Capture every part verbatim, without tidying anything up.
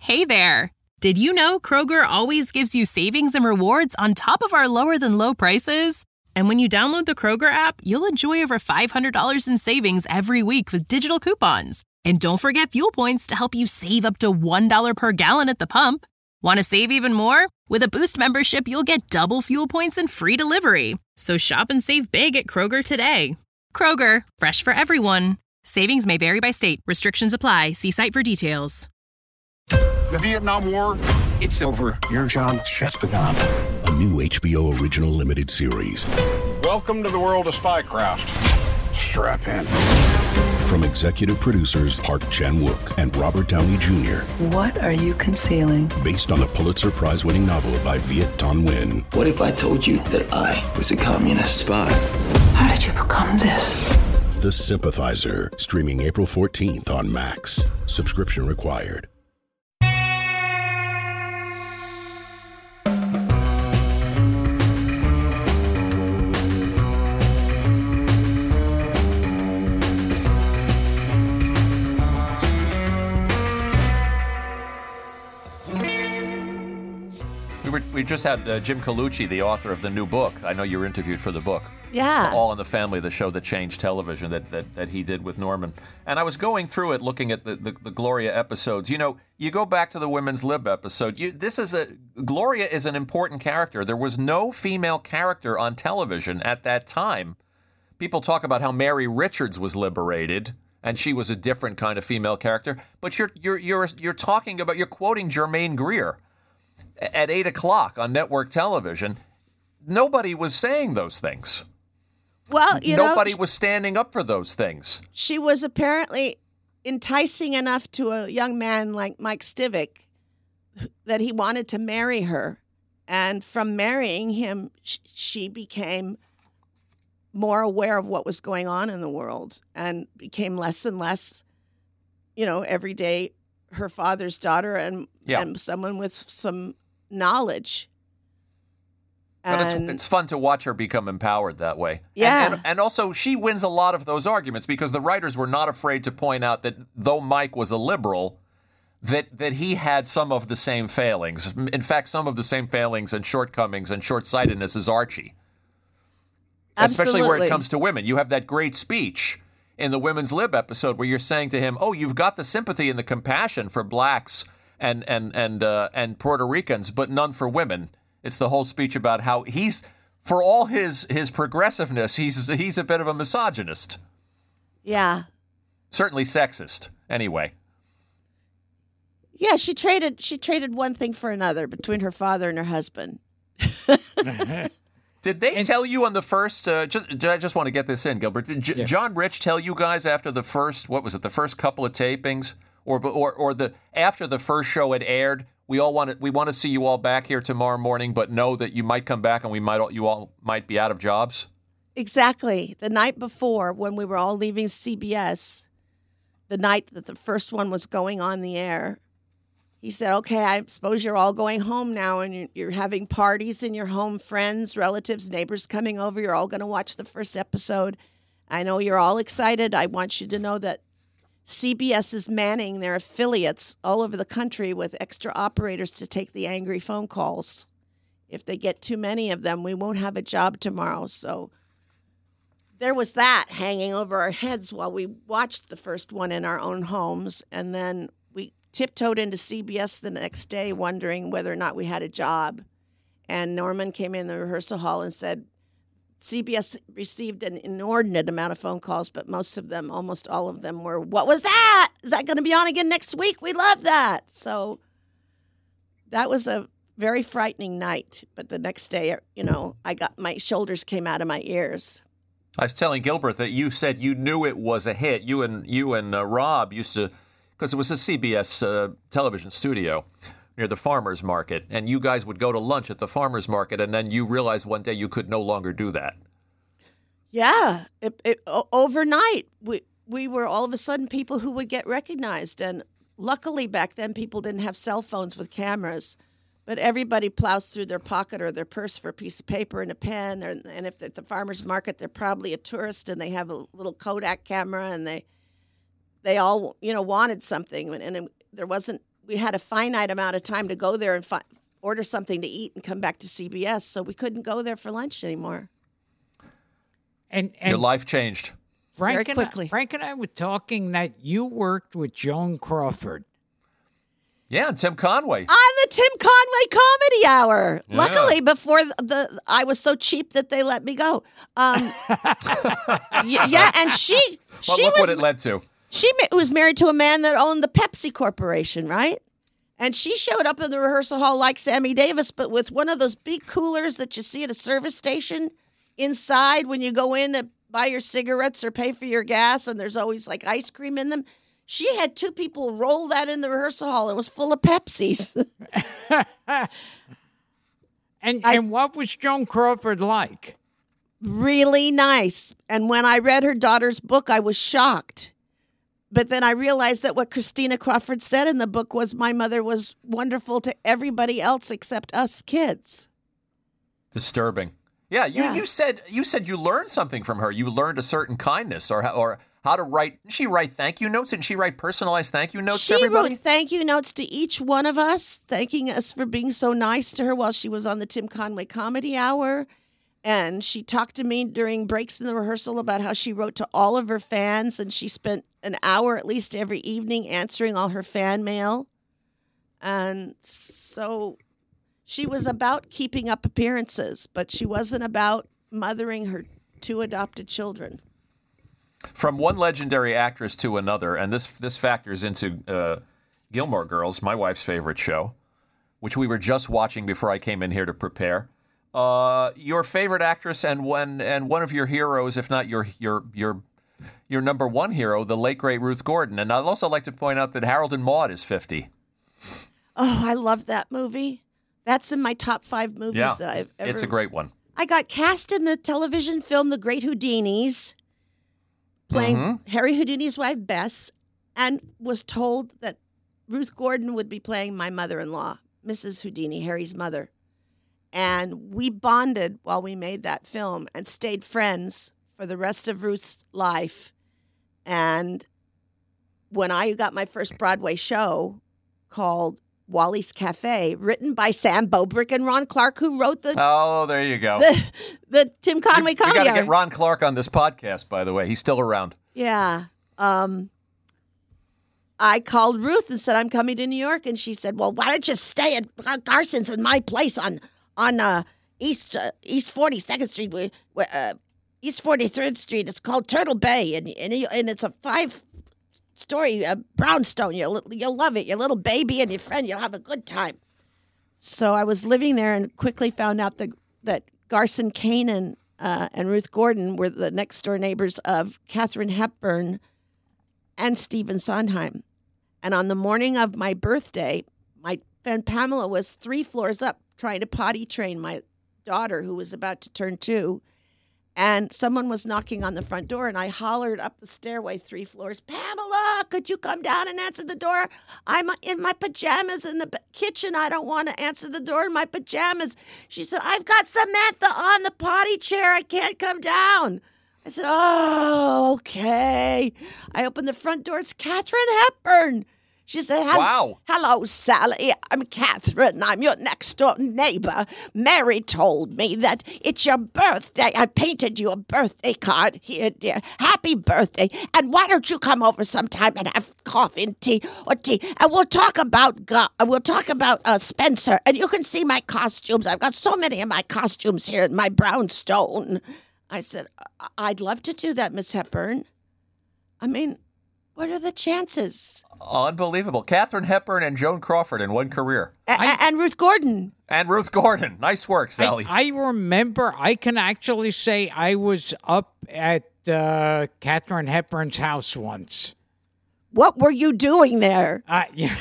Hey there! Did you know Kroger always gives you savings and rewards on top of our lower-than-low prices? And when you download the Kroger app, you'll enjoy over five hundred dollars in savings every week with digital coupons. And don't forget fuel points to help you save up to one dollar per gallon at the pump. Want to save even more? With a Boost membership, you'll get double fuel points and free delivery. So shop and save big at Kroger today. Kroger, fresh for everyone. Savings may vary by state. Restrictions apply. See site for details. The Vietnam War, it's over. Your job has just begun. A new H B O original limited series. Welcome to the world of spycraft. Strap in. From executive producers Park Chan-wook and Robert Downey Junior What are you concealing? Based on the Pulitzer Prize-winning novel by Viet Thanh Nguyen. What if I told you that I was a communist spy? How did you become this? The Sympathizer, streaming April fourteenth on Max. Subscription required. We just had uh, Jim Colucci, the author of the new book. I know you were interviewed for the book. Yeah. All in the Family, the show that changed television that, that, that he did with Norman. And I was going through it, looking at the, the, the Gloria episodes. You know, you go back to the Women's Lib episode. You, this is a Gloria is an important character. There was no female character on television at that time. People talk about how Mary Richards was liberated, and she was a different kind of female character. But you're you're you're you're talking about you're quoting Germaine Greer. At eight o'clock on network television, nobody was saying those things. Well, you nobody know, was standing up for those things. She was apparently enticing enough to a young man like Mike Stivic that he wanted to marry her. And from marrying him, she became more aware of what was going on in the world and became less and less, you know, every day her father's daughter and, yeah. and someone with some knowledge. But it's, it's fun to watch her become empowered that way. Yeah. And, and, and also, she wins a lot of those arguments because the writers were not afraid to point out that though Mike was a liberal, that, that he had some of the same failings. In fact, some of the same failings and shortcomings and short-sightedness as Archie. Absolutely. Especially where it comes to women. You have that great speech in the Women's Lib episode where you're saying to him, oh, you've got the sympathy and the compassion for blacks and and and uh, and Puerto Ricans, but none for women. It's the whole speech about how he's, for all his his progressiveness, he's he's a bit of a misogynist. Yeah. Certainly sexist, anyway. Yeah, she traded she traded one thing for another between her father and her husband. Did they and, tell you on the first, uh, just, I just want to get this in, Gilbert, did J- yeah. John Rich tell you guys after the first, what was it, the first couple of tapings, or or or the after the first show had aired, we all want to, we want to see you all back here tomorrow morning, but know that you might come back and we might you all might be out of jobs? Exactly. The night before, when we were all leaving C B S, the night that the first one was going on the air, he said, okay, I suppose you're all going home now and you're having parties in your home, friends, relatives, neighbors coming over. You're all going to watch the first episode. I know you're all excited. I want you to know that C B S is manning their affiliates all over the country with extra operators to take the angry phone calls. If they get too many of them, we won't have a job tomorrow. So there was that hanging over our heads while we watched the first one in our own homes. And then we tiptoed into C B S the next day wondering whether or not we had a job. And Norman came in the rehearsal hall and said, C B S received an inordinate amount of phone calls, but most of them, almost all of them were, what was that? Is that going to be on again next week? We love that. So that was a very frightening night. But the next day, you know, I got, my shoulders came out of my ears. I was telling Gilbert that you said you knew it was a hit. You and you and uh, Rob used to, because it was a C B S uh, television studio near the farmer's market, and you guys would go to lunch at the farmer's market, and then you realized one day you could no longer do that. Yeah. It, it, overnight, we, we were all of a sudden people who would get recognized, and luckily back then people didn't have cell phones with cameras, but everybody plows through their pocket or their purse for a piece of paper and a pen, or, and if they're at the farmer's market, they're probably a tourist, and they have a little Kodak camera, and they they all, you know, wanted something, and, and it, there wasn't we had a finite amount of time to go there and fi- order something to eat and come back to C B S, so we couldn't go there for lunch anymore. And, and Your life changed. Frank Very and I- quickly. Frank and I were talking that you worked with Joan Crawford. Yeah, and Tim Conway. On the Tim Conway Comedy Hour. Yeah. Luckily, before the, the I was so cheap that they let me go. Um, y- yeah, and she Well, she look was what it led to. she ma- was married to a man that owned the Pepsi Corporation, right? And she showed up in the rehearsal hall like Sammy Davis, but with one of those big coolers that you see at a service station inside when you go in to buy your cigarettes or pay for your gas, and there's always like ice cream in them. She had two people roll that in the rehearsal hall. It was full of Pepsis. And I- and what was Joan Crawford like? Really nice. And when I read her daughter's book, I was shocked. But then I realized that what Christina Crawford said in the book was my mother was wonderful to everybody else except us kids. Disturbing. Yeah, you, Yeah. you said you said you learned something from her. You learned a certain kindness or how- or how to write. Didn't she write thank you notes? Didn't she write personalized thank you notes She to everybody? wrote thank you notes to each one of us, thanking us for being so nice to her while she was on the Tim Conway Comedy Hour. And she talked to me during breaks in the rehearsal about how she wrote to all of her fans, and she spent an hour at least every evening answering all her fan mail. And so she was about keeping up appearances, but she wasn't about mothering her two adopted children. From one legendary actress to another, and this this factors into uh, Gilmore Girls, my wife's favorite show, which we were just watching before I came in here to prepare. Uh, your favorite actress and one and one of your heroes, if not your your your your number one hero, the late great Ruth Gordon. And I'd also like to point out that Harold and Maude is fifty. Oh, I love that movie. That's in my top five movies Yeah, that I've ever. it's a great one. I got cast in the television film The Great Houdinis, playing Mm-hmm. Harry Houdini's wife, Bess, and was told that Ruth Gordon would be playing my mother-in-law, Missus Houdini, Harry's mother. And we bonded while we made that film and stayed friends for the rest of Ruth's life. And when I got my first Broadway show called Wally's Cafe, written by Sam Bobrick and Ron Clark, who wrote the Oh, there you go. the, the Tim Conway you Comedy got to Hour. get Ron Clark on this podcast, by the way. He's still around. Yeah. Um, I called Ruth and said, I'm coming to New York. And she said, well, why don't you stay at Garson's in my place on on uh, East uh, East forty-second Street, where, where, uh, East forty-third Street. It's called Turtle Bay. And and, you- and it's a five-story uh, brownstone. You'll, you'll love it. Your little baby and your friend, you'll have a good time. So I was living there and quickly found out that, that Garson Kanin uh, and Ruth Gordon were the next door neighbors of Katharine Hepburn and Stephen Sondheim. And on the morning of my birthday, my friend Pamela was three floors up trying to potty train my daughter who was about to turn two. And someone was knocking on the front door, and I hollered up the stairway three floors, Pamela, could you come down and answer the door? I'm in my pajamas in the b- kitchen. I don't want to answer the door in my pajamas. She said, I've got Samantha on the potty chair. I can't come down. I said, oh, okay. I opened the front door. It's Katharine Hepburn. She said, "Hel- Wow. Hello, Sally. I'm Catherine. I'm your next door neighbor. Mary told me that it's your birthday. I painted you a birthday card here, dear. Happy birthday. And why don't you come over sometime and have coffee and tea or tea? And we'll talk about God. We'll talk about uh, Spencer. And you can see my costumes. I've got so many of my costumes here in my brownstone." I said, "I- I'd love to do that, Miss Hepburn. I mean, what are the chances? Unbelievable. Katharine Hepburn and Joan Crawford in one career. A- a- and Ruth Gordon. And Ruth Gordon. Nice work, Sally. I, I remember, I can actually say I was up at uh, Katharine Hepburn's house once. What were you doing there? Uh, yeah.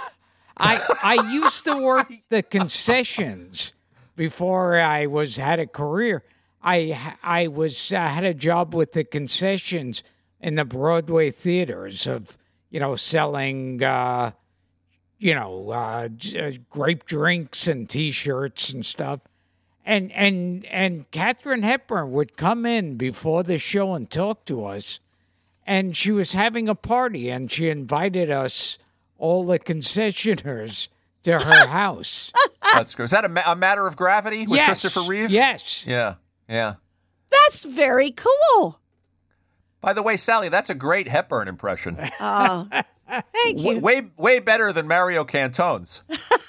I I used to work the concessions before I was had a career. I I was uh, had a job with the concessions in the Broadway theaters of you know selling uh, you know uh, j- uh, grape drinks and T-shirts and stuff. And and and Katharine Hepburn would come in before the show and talk to us. And she was having a party, and she invited us all the concessioners to her house. That's good. Is that a, ma- a matter of gravity with yes. Christopher Reeve? Yes. Yeah, yeah. That's very cool. By the way, Sally, that's a great Hepburn impression. Oh, thank you. W- way, way better than Mario Cantone's.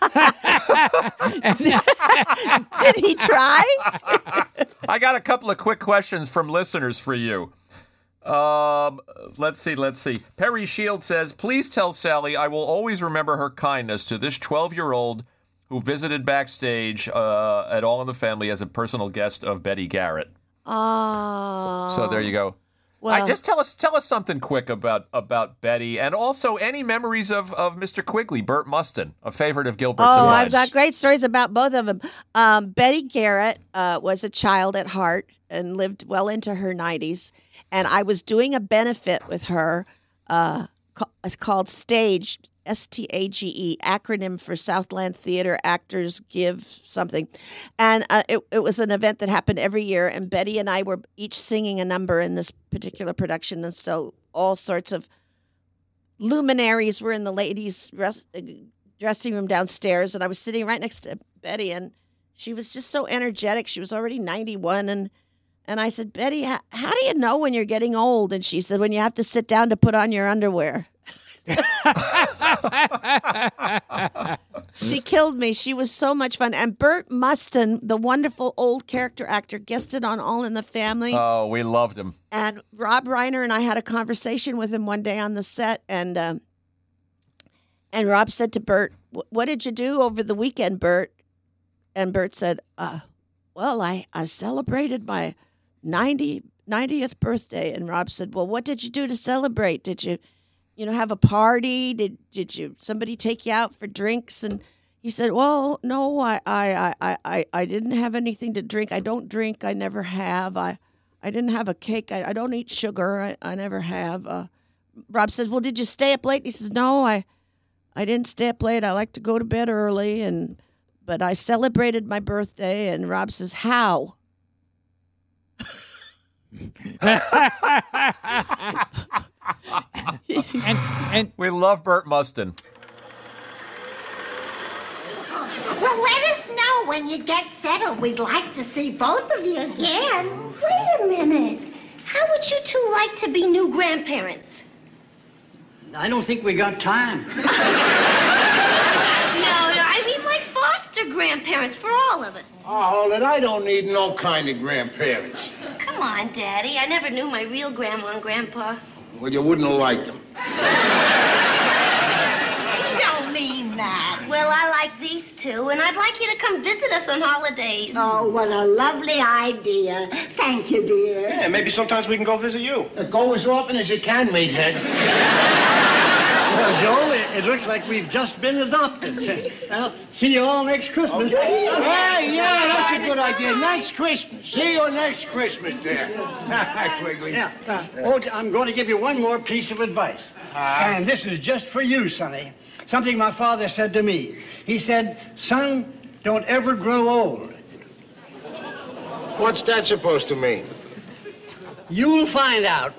Did he try? I got a couple of quick questions from listeners for you. Um, let's see, let's see. Perry Shield says, please tell Sally I will always remember her kindness to this twelve-year-old who visited backstage uh, at All in the Family as a personal guest of Betty Garrett. Oh. So there you go. Well, I, just tell us tell us something quick about, about Betty, and also any memories of, of Mister Quigley, Burt Mustin, a favorite of Gilbert's. Oh, and I've Wise. got great stories about both of them. Um, Betty Garrett uh, was a child at heart and lived well into her nineties. And I was doing a benefit with her. Uh, it's called STAGE, S T A G E, acronym for Southland Theater Actors Give something. And uh, it, it was an event that happened every year. And Betty and I were each singing a number in this particular production. And so all sorts of luminaries were in the ladies' rest, dressing room downstairs. And I was sitting right next to Betty. And she was just so energetic. She was already ninety-one. And And I said, Betty, how, how do you know when you're getting old? And she said, when you have to sit down to put on your underwear. She killed me. She was so much fun. And Burt Mustin, the wonderful old character actor, guested on All in the Family. Oh, we loved him. And Rob Reiner and I had a conversation with him one day on the set. And um, and Rob said to Burt, what did you do over the weekend, Burt? And Burt said, uh, well, I, I celebrated my ninety, ninetieth birthday. And Rob said, well, what did you do to celebrate? Did you, you know, have a party? Did did you somebody take you out for drinks? And he said, well, no, I I, I, I, I didn't have anything to drink. I don't drink. I never have. I I didn't have a cake. I, I don't eat sugar. I, I never have. Uh, Rob says, well, did you stay up late? He says, no, I I didn't stay up late. I like to go to bed early. And but I celebrated my birthday. And Rob says, how? and, and We love Burt Mustin. Well, let us know when you get settled. We'd like to see both of you again. Wait a minute. How would you two like to be new grandparents? I don't think we got time. No, I mean like foster grandparents for all of us. Oh, that I don't need no kind of grandparents. Come on, Daddy. I never knew my real grandma and grandpa. Well, you wouldn't have liked them. You don't mean that. Well, I like these two, and I'd like you to come visit us on holidays. Oh, what a lovely idea. Thank you, dear. Yeah, maybe sometimes we can go visit you. Uh, go as often as you can, Meathead. Well, Joe, it, it looks like we've just been adopted. Well, see you all next Christmas. Hey, yeah, that's a good idea. Next Christmas. See you next Christmas there. Quigley. Yeah. Uh, oh, I'm going to give you one more piece of advice. Uh, and this is just for you, Sonny. Something my father said to me. He said, son, don't ever grow old. What's that supposed to mean? You'll find out.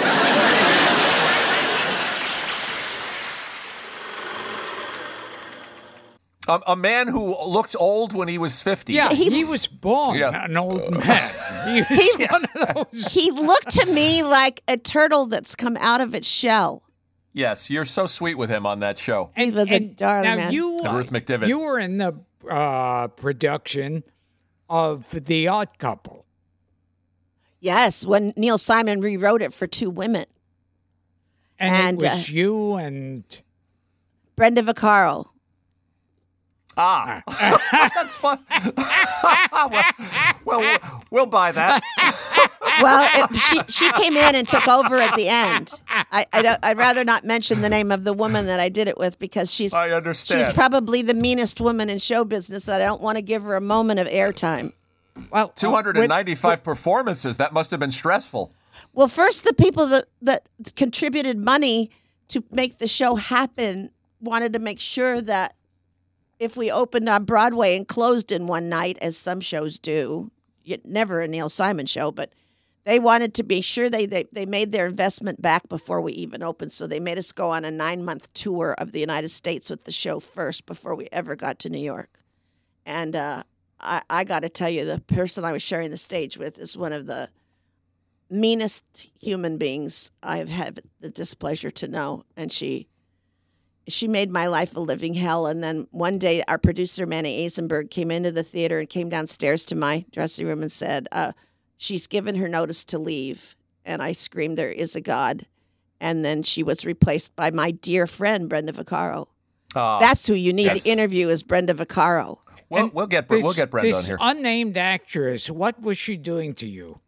A, a man who looked old when he was fifty. yeah, he, he was born Yeah. an old man. He was He- one of those. He looked to me like a turtle that's come out of its shell. Yes, you're so sweet with him on that show. He was a darling now man. You, And Ruth McDivitt. You were in the uh, production of The Odd Couple. Yes, when Neil Simon rewrote it for two women. And, And, it was uh, you and... Brenda Vaccaro. Ah, that's fun. well, well, we'll buy that. Well, it, she she came in and took over at the end. I, I don't, I'd rather not mention the name of the woman that I did it with because she's I understand. she's probably the meanest woman in show business that I don't want to give her a moment of airtime. Well, two hundred ninety-five performances. That must have been stressful. Well, first the people that, that contributed money to make the show happen wanted to make sure that if we opened on Broadway and closed in one night, as some shows do, yet never a Neil Simon show, but They wanted to be sure they, they, they made their investment back before we even opened. So they made us go on a nine-month tour of the United States with the show first before we ever got to New York. And uh, I, I got to tell you, the person I was sharing the stage with is one of the meanest human beings I've had the displeasure to know. And she she made my life a living hell. And then one day, our producer, Manny Eisenberg, came into the theater and came downstairs to my dressing room and said, uh, she's given her notice to leave. And I screamed, there is a God. And then she was replaced by my dear friend, Brenda Vaccaro. Uh, That's who you need yes. to interview is Brenda Vaccaro. Well, we'll get this, we'll get Brenda this on here. Unnamed actress, what was she doing to you?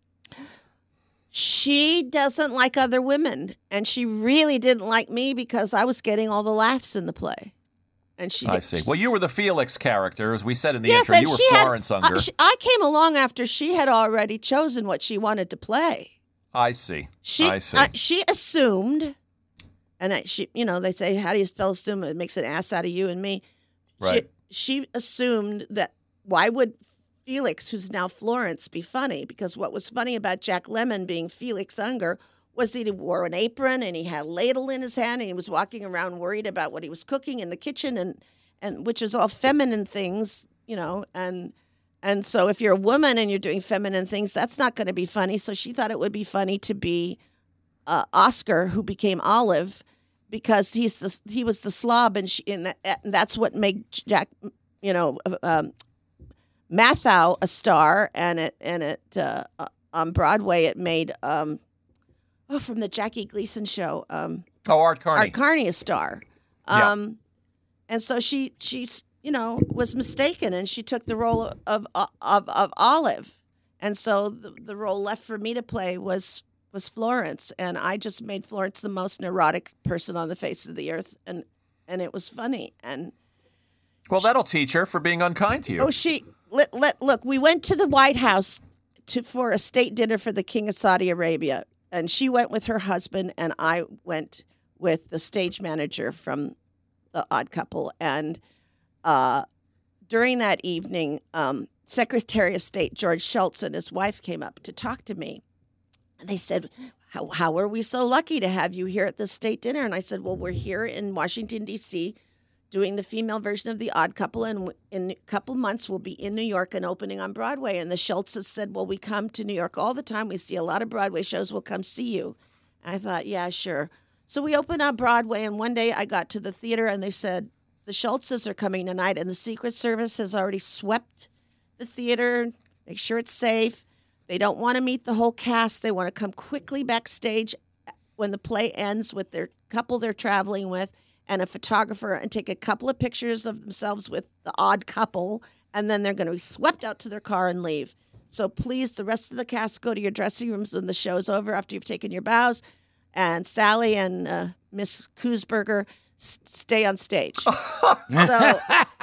She doesn't like other women, and she really didn't like me because I was getting all the laughs in the play. And she, I did, see. She, Well, you were the Felix character, as we said in the yes, intro. You were Florence had, Unger. I, she, I came along after she had already chosen what she wanted to play. I see. She, I see. Uh, she assumed, and I, she, you know, they say, "How do you spell assume?" It makes an ass out of you and me. Right. She, she assumed that why would Felix, who's now Florence, be funny? Because what was funny about Jack Lemmon being Felix Unger was that he wore an apron and he had a ladle in his hand and he was walking around worried about what he was cooking in the kitchen, and, and which is all feminine things, you know. And and so if you're a woman and you're doing feminine things, that's not going to be funny. So she thought it would be funny to be uh, Oscar, who became Olive, because he's the he was the slob, and, she, and, that, and that's what made Jack, you know, um, Mathau a star, and it and it uh, on Broadway it made um, oh from the Jackie Gleason show um, oh Art Carney Art Carney a star, um, yeah. And so she she you know was mistaken, and she took the role of of of, of Olive, and so the, the role left for me to play was was Florence, and I just made Florence the most neurotic person on the face of the earth, and and it was funny. And well, that'll teach her for being unkind to you. Oh, she. Let, let, look, we went to the White House to for a state dinner for the King of Saudi Arabia, and she went with her husband, and I went with the stage manager from The Odd Couple. And uh, during that evening, um, Secretary of State George Shultz and his wife came up to talk to me, and they said, how, how are we so lucky to have you here at this state dinner? And I said, well, we're here in Washington, D C, doing the female version of The Odd Couple, and in a couple months we'll be in New York and opening on Broadway. And the Schultzes said, well, we come to New York all the time. We see a lot of Broadway shows. We'll come see you. And I thought, yeah, sure. So we opened on Broadway, and one day I got to the theater, and they said, the Schultzes are coming tonight, and the Secret Service has already swept the theater, make sure it's safe. They don't want to meet the whole cast. They want to come quickly backstage when the play ends with their couple they're traveling with, and a photographer, and take a couple of pictures of themselves with the odd couple, and then they're going to be swept out to their car and leave. So please, the rest of the cast, go to your dressing rooms when the show's over after you've taken your bows, and Sally and uh, Miss Koosberger s- stay on stage. so, so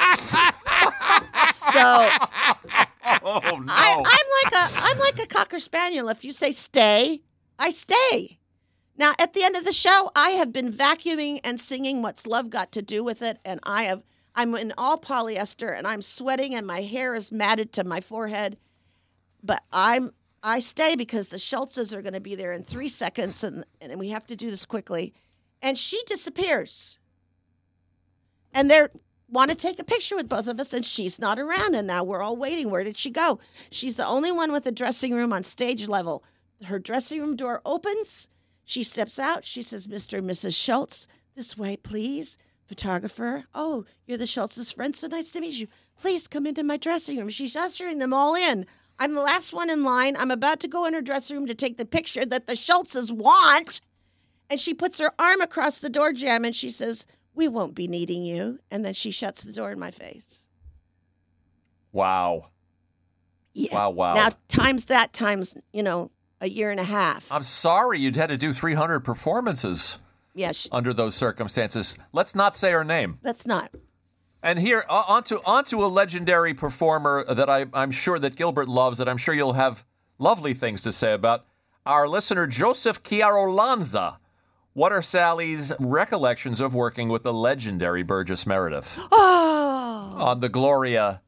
oh, no. I, I'm like a I'm like a cocker spaniel. If you say stay, I stay. Now, at the end of the show, I have been vacuuming and singing What's Love Got to Do with It, and I have, I'm in all polyester, and I'm sweating, and my hair is matted to my forehead. But I'm I stay because the Schultzes are going to be there in three seconds, and, and we have to do this quickly. And she disappears. And they want to take a picture with both of us, and she's not around, and now we're all waiting. Where did she go? She's the only one with a dressing room on stage level. Her dressing room door opens. She steps out. She says, Mister and Missus Schultz, this way, please. Photographer, oh, you're the Schultz's friend. So nice to meet you. Please come into my dressing room. She's ushering them all in. I'm the last one in line. I'm about to go in her dressing room to take the picture that the Schultzes want. And she puts her arm across the door jamb and she says, we won't be needing you. And then she shuts the door in my face. Wow. Yeah. Wow, wow. Now, times that times, you know, a year and a half. I'm sorry you'd had to do three hundred performances yeah, she, under those circumstances. Let's not say her name. Let's not. And here, uh, onto onto a legendary performer that I, I'm sure that Gilbert loves, that I'm sure you'll have lovely things to say about. Our listener, Joseph Chiarolanza. What are Sally's recollections of working with the legendary Burgess Meredith oh. on the Gloria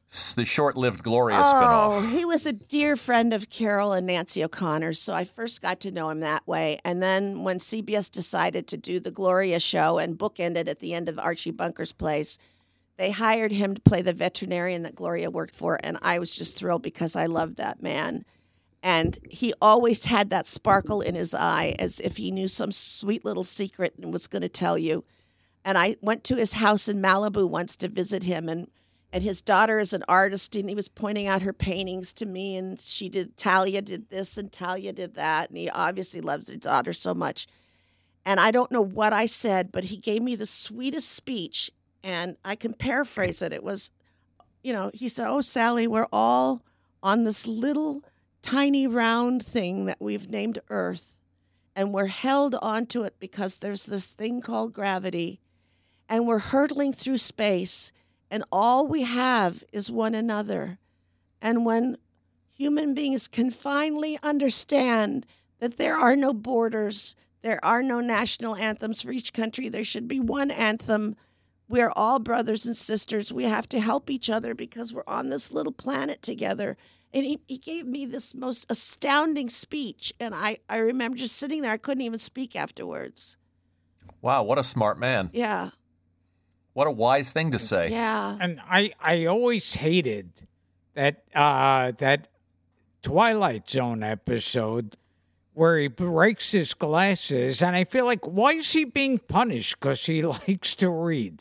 the short-lived Gloria Oh, spinoff. he was a dear friend of Carol and Nancy O'Connor, so I first got to know him that way. And then when C B S decided to do the Gloria show and bookended at the end of Archie Bunker's Place, they hired him to play the veterinarian that Gloria worked for, and I was just thrilled because I loved that man. And he always had that sparkle in his eye as if he knew some sweet little secret and was going to tell you. And I went to his house in Malibu once to visit him, and And his daughter is an artist, and he was pointing out her paintings to me. And she did, Talia did this, and Talia did that. And he obviously loves his daughter so much. And I don't know what I said, but he gave me the sweetest speech. And I can paraphrase it. It was, you know, he said, "Oh, Sally, we're all on this little tiny round thing that we've named Earth. And we're held onto it because there's this thing called gravity. And we're hurtling through space. And all we have is one another. And when human beings can finally understand that there are no borders, there are no national anthems for each country, there should be one anthem. We're all brothers and sisters. We have to help each other because we're on this little planet together." And he, he gave me this most astounding speech. And I, I remember just sitting there. I couldn't even speak afterwards. Wow, what a smart man. Yeah. What a wise thing to say. Yeah. And I, I always hated that uh, that Twilight Zone episode where he breaks his glasses, and I feel like, why is he being punished? Because he likes to read.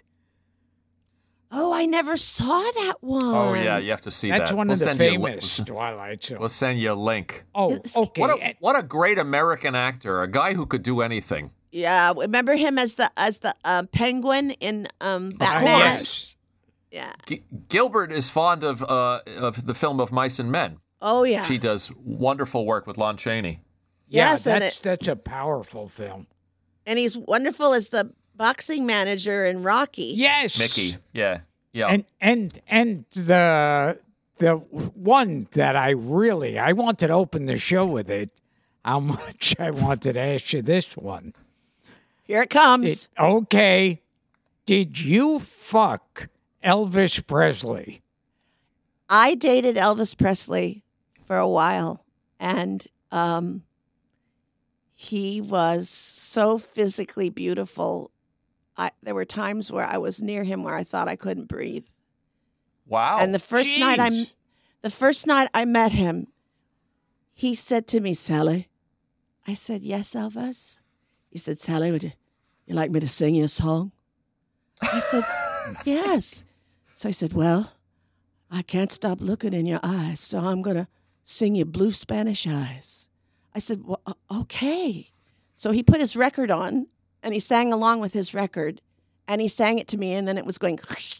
Oh, I never saw that one. Oh, yeah, you have to see That's that. one We'll of the send you a li- famous Twilight Zone. We'll send you a link. Oh, okay. What a, what a great American actor, a guy who could do anything. Yeah, remember him as the as the uh, penguin in um, Of Batman? course. Yeah. G- Gilbert is fond of uh, of the film of Mice and Men. Oh, yeah. She does wonderful work with Lon Chaney. Yeah, Yes, and that's it- that's a powerful film. And he's wonderful as the boxing manager in Rocky. Yes. Mickey, yeah, yeah. And and and the the one that I really I wanted to open the show with it. How much I wanted to ask you this one. Here it comes. It- okay. Did you fuck Elvis Presley? I dated Elvis Presley for a while, and um, he was so physically beautiful. I, there were times where I was near him where I thought I couldn't breathe. Wow. And the first night I, Jeez. the first night I met him, he said to me, "Sally," I said, "Yes, Elvis." He said, "Sally, would you, you like me to sing you a song?" I said, "Yes." So I said, "Well, I can't stop looking in your eyes, so I'm going to sing you Blue Spanish Eyes." I said, "Well, okay." So he put his record on, and he sang along with his record, and he sang it to me, and then it was going,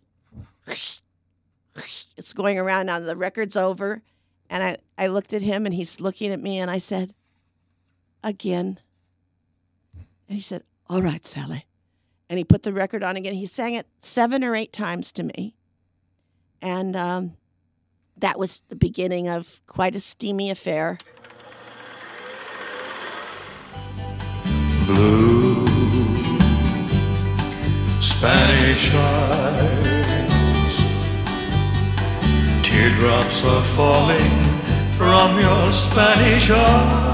it's going around now. The record's over, and I, I looked at him, and he's looking at me, and I said, "Again." And he said, "All right, Sally." And he put the record on again. He sang it seven or eight times to me. And um, that was the beginning of quite a steamy affair. Blue Spanish eyes, teardrops are falling from your Spanish eyes.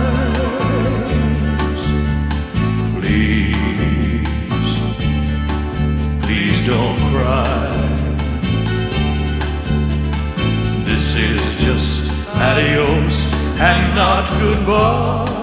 Please, please don't cry. This is just adios and not goodbye.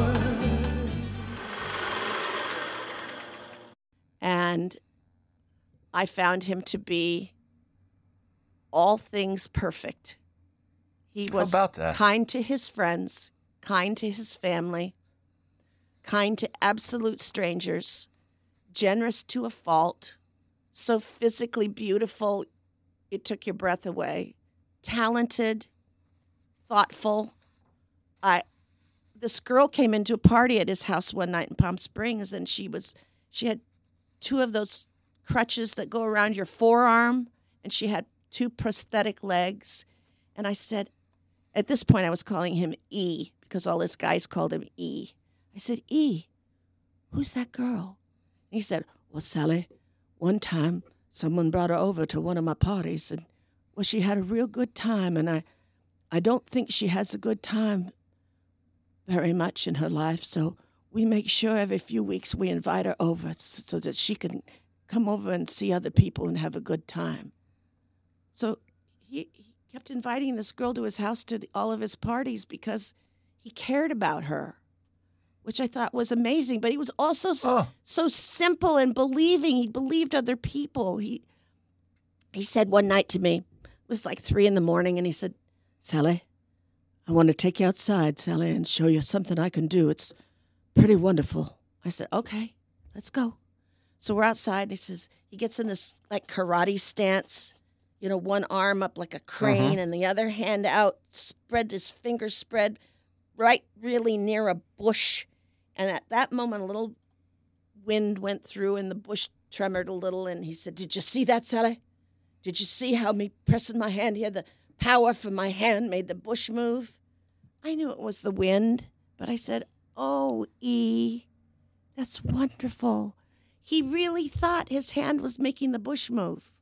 And I found him to be all things perfect. He How was about that? kind to his friends, kind to his family, kind to absolute strangers, generous to a fault, so physically beautiful it took your breath away, talented, thoughtful. I this girl came into a party at his house one night in Palm Springs, and she was she had two of those crutches that go around your forearm, and she had two prosthetic legs. And I said, at this point I was calling him E because all his guys called him E. I said, "E, who's that girl?" And he said, "Well, Sally, one time someone brought her over to one of my parties, and well, she had a real good time, and I, I don't think she has a good time very much in her life, so we make sure every few weeks we invite her over so that she can come over and see other people and have a good time. So he, he kept inviting this girl to his house to the, all of his parties because he cared about her, which I thought was amazing. But he was also oh. so, so simple and believing. He believed other people. He he said one night to me, it was like three in the morning, and he said, Sally, I want to take you outside, Sally, and show you something I can do. It's pretty wonderful. I said, okay, let's go. So we're outside, and he says, he gets in this like karate stance, you know, one arm up like a crane, mm-hmm. and the other hand out, spread his fingers spread right really near a bush. And at that moment, a little wind went through, and the bush tremored a little, and he said, did you see that, Sally? Did you see how me pressing my hand here, the power from my hand made the bush move? I knew it was the wind, but I said, oh, E, that's wonderful. He really thought his hand was making the bush move.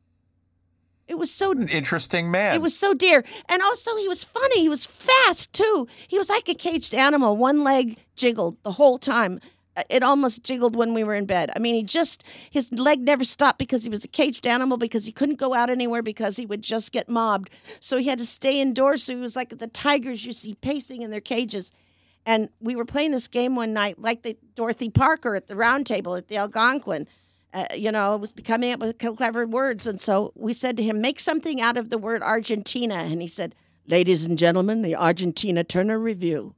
It was so... An interesting man. It was so dear. And also, he was funny. He was fast, too. He was like a caged animal. One leg jiggled the whole time. It almost jiggled when we were in bed. I mean, he just... His leg never stopped because he was a caged animal, because he couldn't go out anywhere because he would just get mobbed. So he had to stay indoors. So he was like the tigers you see pacing in their cages. And we were playing this game one night, like the Dorothy Parker at the round table at the Algonquin. Uh, you know, it was coming up with clever words. And so we said to him, make something out of the word Argentina. And he said, ladies and gentlemen, the Argentina Turner Review.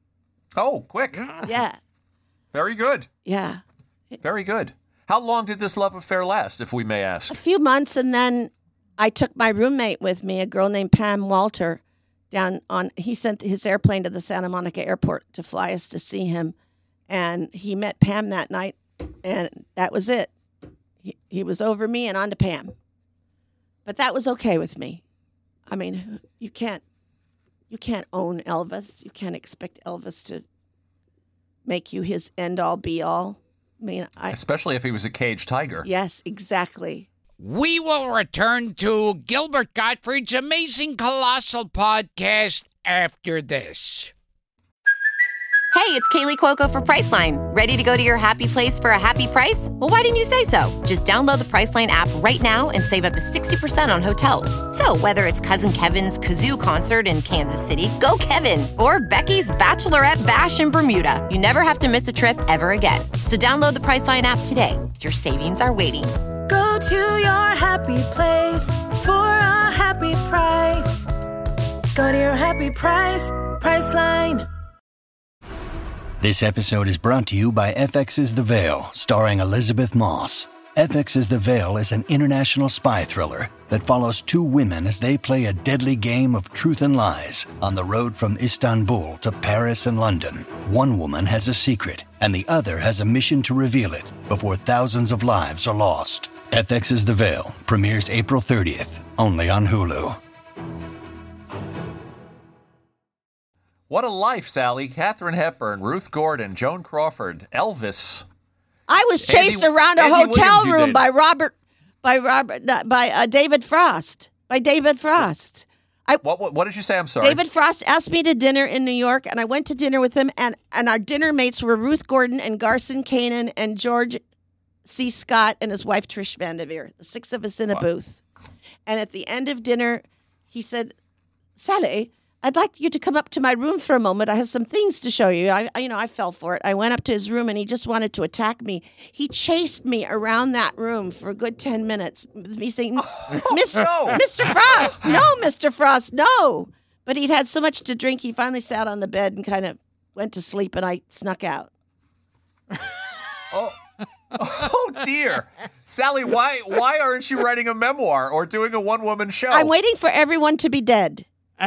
Oh, quick. Yeah. Very good. Yeah. Very good. How long did this love affair last, if we may ask? A few months, and then I took my roommate with me, a girl named Pam Walter. Down on, he sent his airplane to the Santa Monica airport to fly us to see him. And he met Pam that night, and that was it. He, he was over me and on to Pam. But that was okay with me. I mean, you can't, you can't own Elvis. You can't expect Elvis to make you his end-all, be-all. I mean, I... Especially if he was a caged tiger. Yes, exactly. We will return to Gilbert Gottfried's Amazing Colossal Podcast after this. Hey, it's Kaylee Cuoco for Priceline. Ready to go to your happy place for a happy price? Well, why didn't you say so? Just download the Priceline app right now and save up to sixty percent on hotels. So whether it's Cousin Kevin's Kazoo Concert in Kansas City, go Kevin, or Becky's Bachelorette Bash in Bermuda, you never have to miss a trip ever again. So download the Priceline app today. Your savings are waiting. Go to your happy place for a happy price. Go to your happy price, Priceline. This episode is brought to you by F X's The Veil, starring Elizabeth Moss. F X's The Veil is an international spy thriller that follows two women as they play a deadly game of truth and lies on the road from Istanbul to Paris and London. One woman has a secret, and the other has a mission to reveal it before thousands of lives are lost. F X's The Veil premieres April thirtieth, only on Hulu. What a life, Sally. Katharine Hepburn, Ruth Gordon, Joan Crawford, Elvis. I was chased Andy, around a Andy hotel Williams, room by Robert, by Robert, by uh, David Frost, by David Frost. I, what, what what did you say? I'm sorry. David Frost asked me to dinner in New York, and I went to dinner with him, and, and our dinner mates were Ruth Gordon and Garson Kanin and George C. Scott and his wife Trish Vanderveer, the six of us in a wow. booth. And at the end of dinner, he said, Sally, I'd like you to come up to my room for a moment. I have some things to show you. I, I, you know, I fell for it. I went up to his room, and he just wanted to attack me. He chased me around that room for a good ten minutes, me saying, Mister No. Mister Frost, no, Mister Frost, no. But he'd had so much to drink, he finally sat on the bed and kind of went to sleep, and I snuck out. Oh. Oh, dear. Sally, why why aren't you writing a memoir or doing a one-woman show? I'm waiting for everyone to be dead.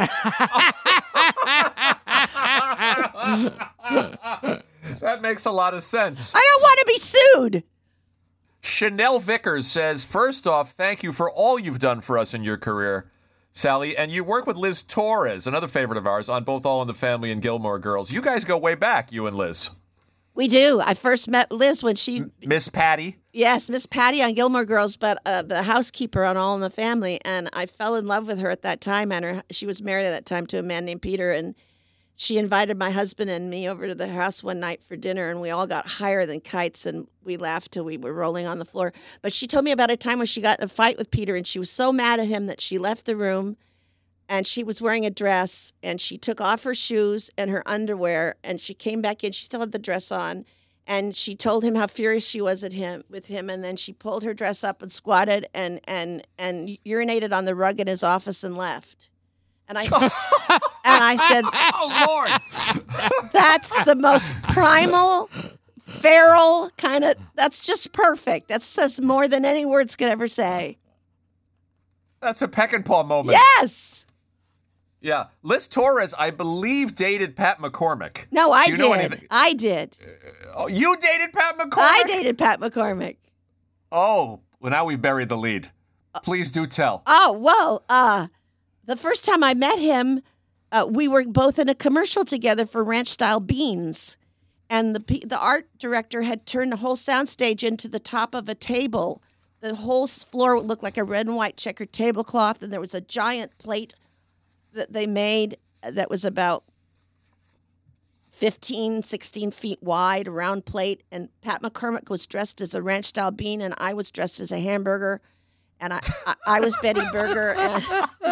That makes a lot of sense. I don't want to be sued. Chanel Vickers says, first off, thank you for all you've done for us in your career, Sally. And you work with Liz Torres, another favorite of ours, on both All in the Family and Gilmore Girls. You guys go way back, you and Liz. We do. I first met Liz when she... Miss Patty. Yes, Miss Patty on Gilmore Girls, but uh, the housekeeper on All in the Family. And I fell in love with her at that time. And her, she was married at that time to a man named Peter. And she invited my husband and me over to the house one night for dinner. And we all got higher than kites. And we laughed till we were rolling on the floor. But she told me about a time when she got in a fight with Peter. And she was so mad at him that she left the room. And she was wearing a dress. And she took off her shoes and her underwear. And she came back in. She still had the dress on. And she told him how furious she was at him with him, and then she pulled her dress up and squatted and and and urinated on the rug in his office and left. And I and I said, "Oh Lord, that's the most primal, feral kind of. That's just perfect. That says more than any words could ever say." That's a peck and paw moment. Yes. Yeah, Liz Torres, I believe, dated Pat McCormick. No, I Do you know did. anything? I did. Oh, you dated Pat McCormick? I dated Pat McCormick. Oh, well, now we've buried the lead. Please do tell. Oh, well, uh, the first time I met him, uh, we were both in a commercial together for Ranch Style Beans. And the the art director had turned the whole soundstage into the top of a table. The whole floor looked like a red and white checkered tablecloth, and there was a giant plate that they made that was about fifteen, sixteen feet wide, a round plate. And Pat McCormick was dressed as a ranch style bean, and I was dressed as a hamburger. And I, I, I was Betty Burger. And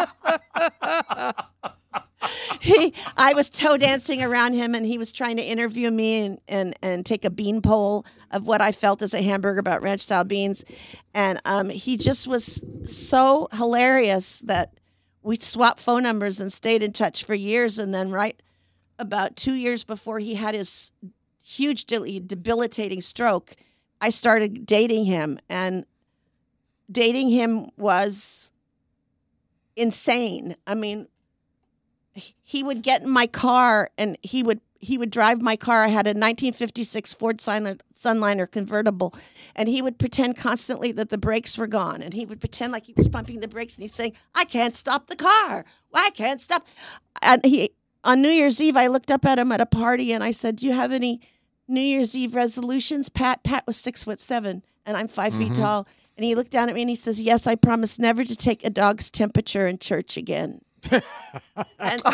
he, I was toe dancing around him, and he was trying to interview me and, and, and take a bean poll of what I felt as a hamburger about ranch style beans. And um, he just was so hilarious that we swapped phone numbers and stayed in touch for years. And then right about two years before he had his huge debilitating stroke, I started dating him. And dating him was insane. I mean, he would get in my car and he would he would drive my car. I had a nineteen fifty-six Ford Sunliner convertible, and he would pretend constantly that the brakes were gone, and he would pretend like he was pumping the brakes, and he's saying, "I can't stop the car. Well, I can't stop." And he, on New Year's Eve, I looked up at him at a party, and I said, "Do you have any New Year's Eve resolutions?" Pat Pat was six foot seven, and I'm five mm-hmm. feet tall, and he looked down at me and he says, "Yes, I promise never to take a dog's temperature in church again." And,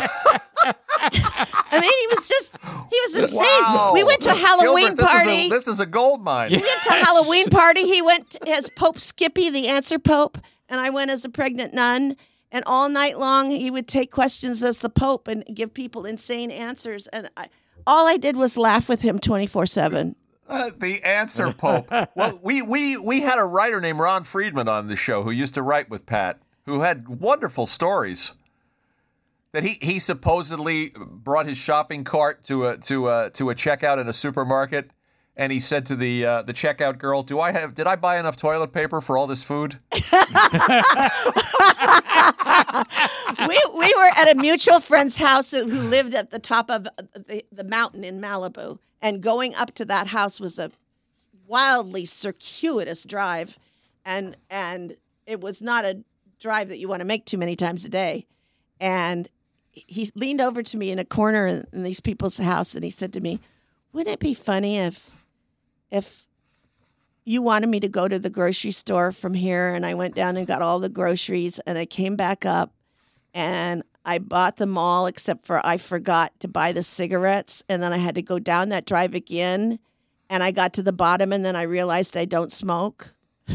I mean, he was just, he was insane. Wow. We went to a Halloween Gilbert, this party. Is a, this is a gold mine. We went to a Halloween party. He went as Pope Skippy, the answer Pope, and I went as a pregnant nun. And all night long, he would take questions as the Pope and give people insane answers. And I, all I did was laugh with him twenty-four seven. Uh, the answer Pope. Well, we, we, we had a writer named Ron Friedman on the show who used to write with Pat, who had wonderful stories. That he, he supposedly brought his shopping cart to a to a to a checkout in a supermarket, and he said to the uh, the checkout girl, "Do I have? Did I buy enough toilet paper for all this food?" we we were at a mutual friend's house who lived at the top of the, the mountain in Malibu, and going up to that house was a wildly circuitous drive, and and it was not a drive that you want to make too many times a day, and he leaned over to me in a corner in, in these people's house, and he said to me, "Wouldn't it be funny if if you wanted me to go to the grocery store from here?" And I went down and got all the groceries, and I came back up, and I bought them all except for I forgot to buy the cigarettes, and then I had to go down that drive again, and I got to the bottom, and then I realized I don't smoke.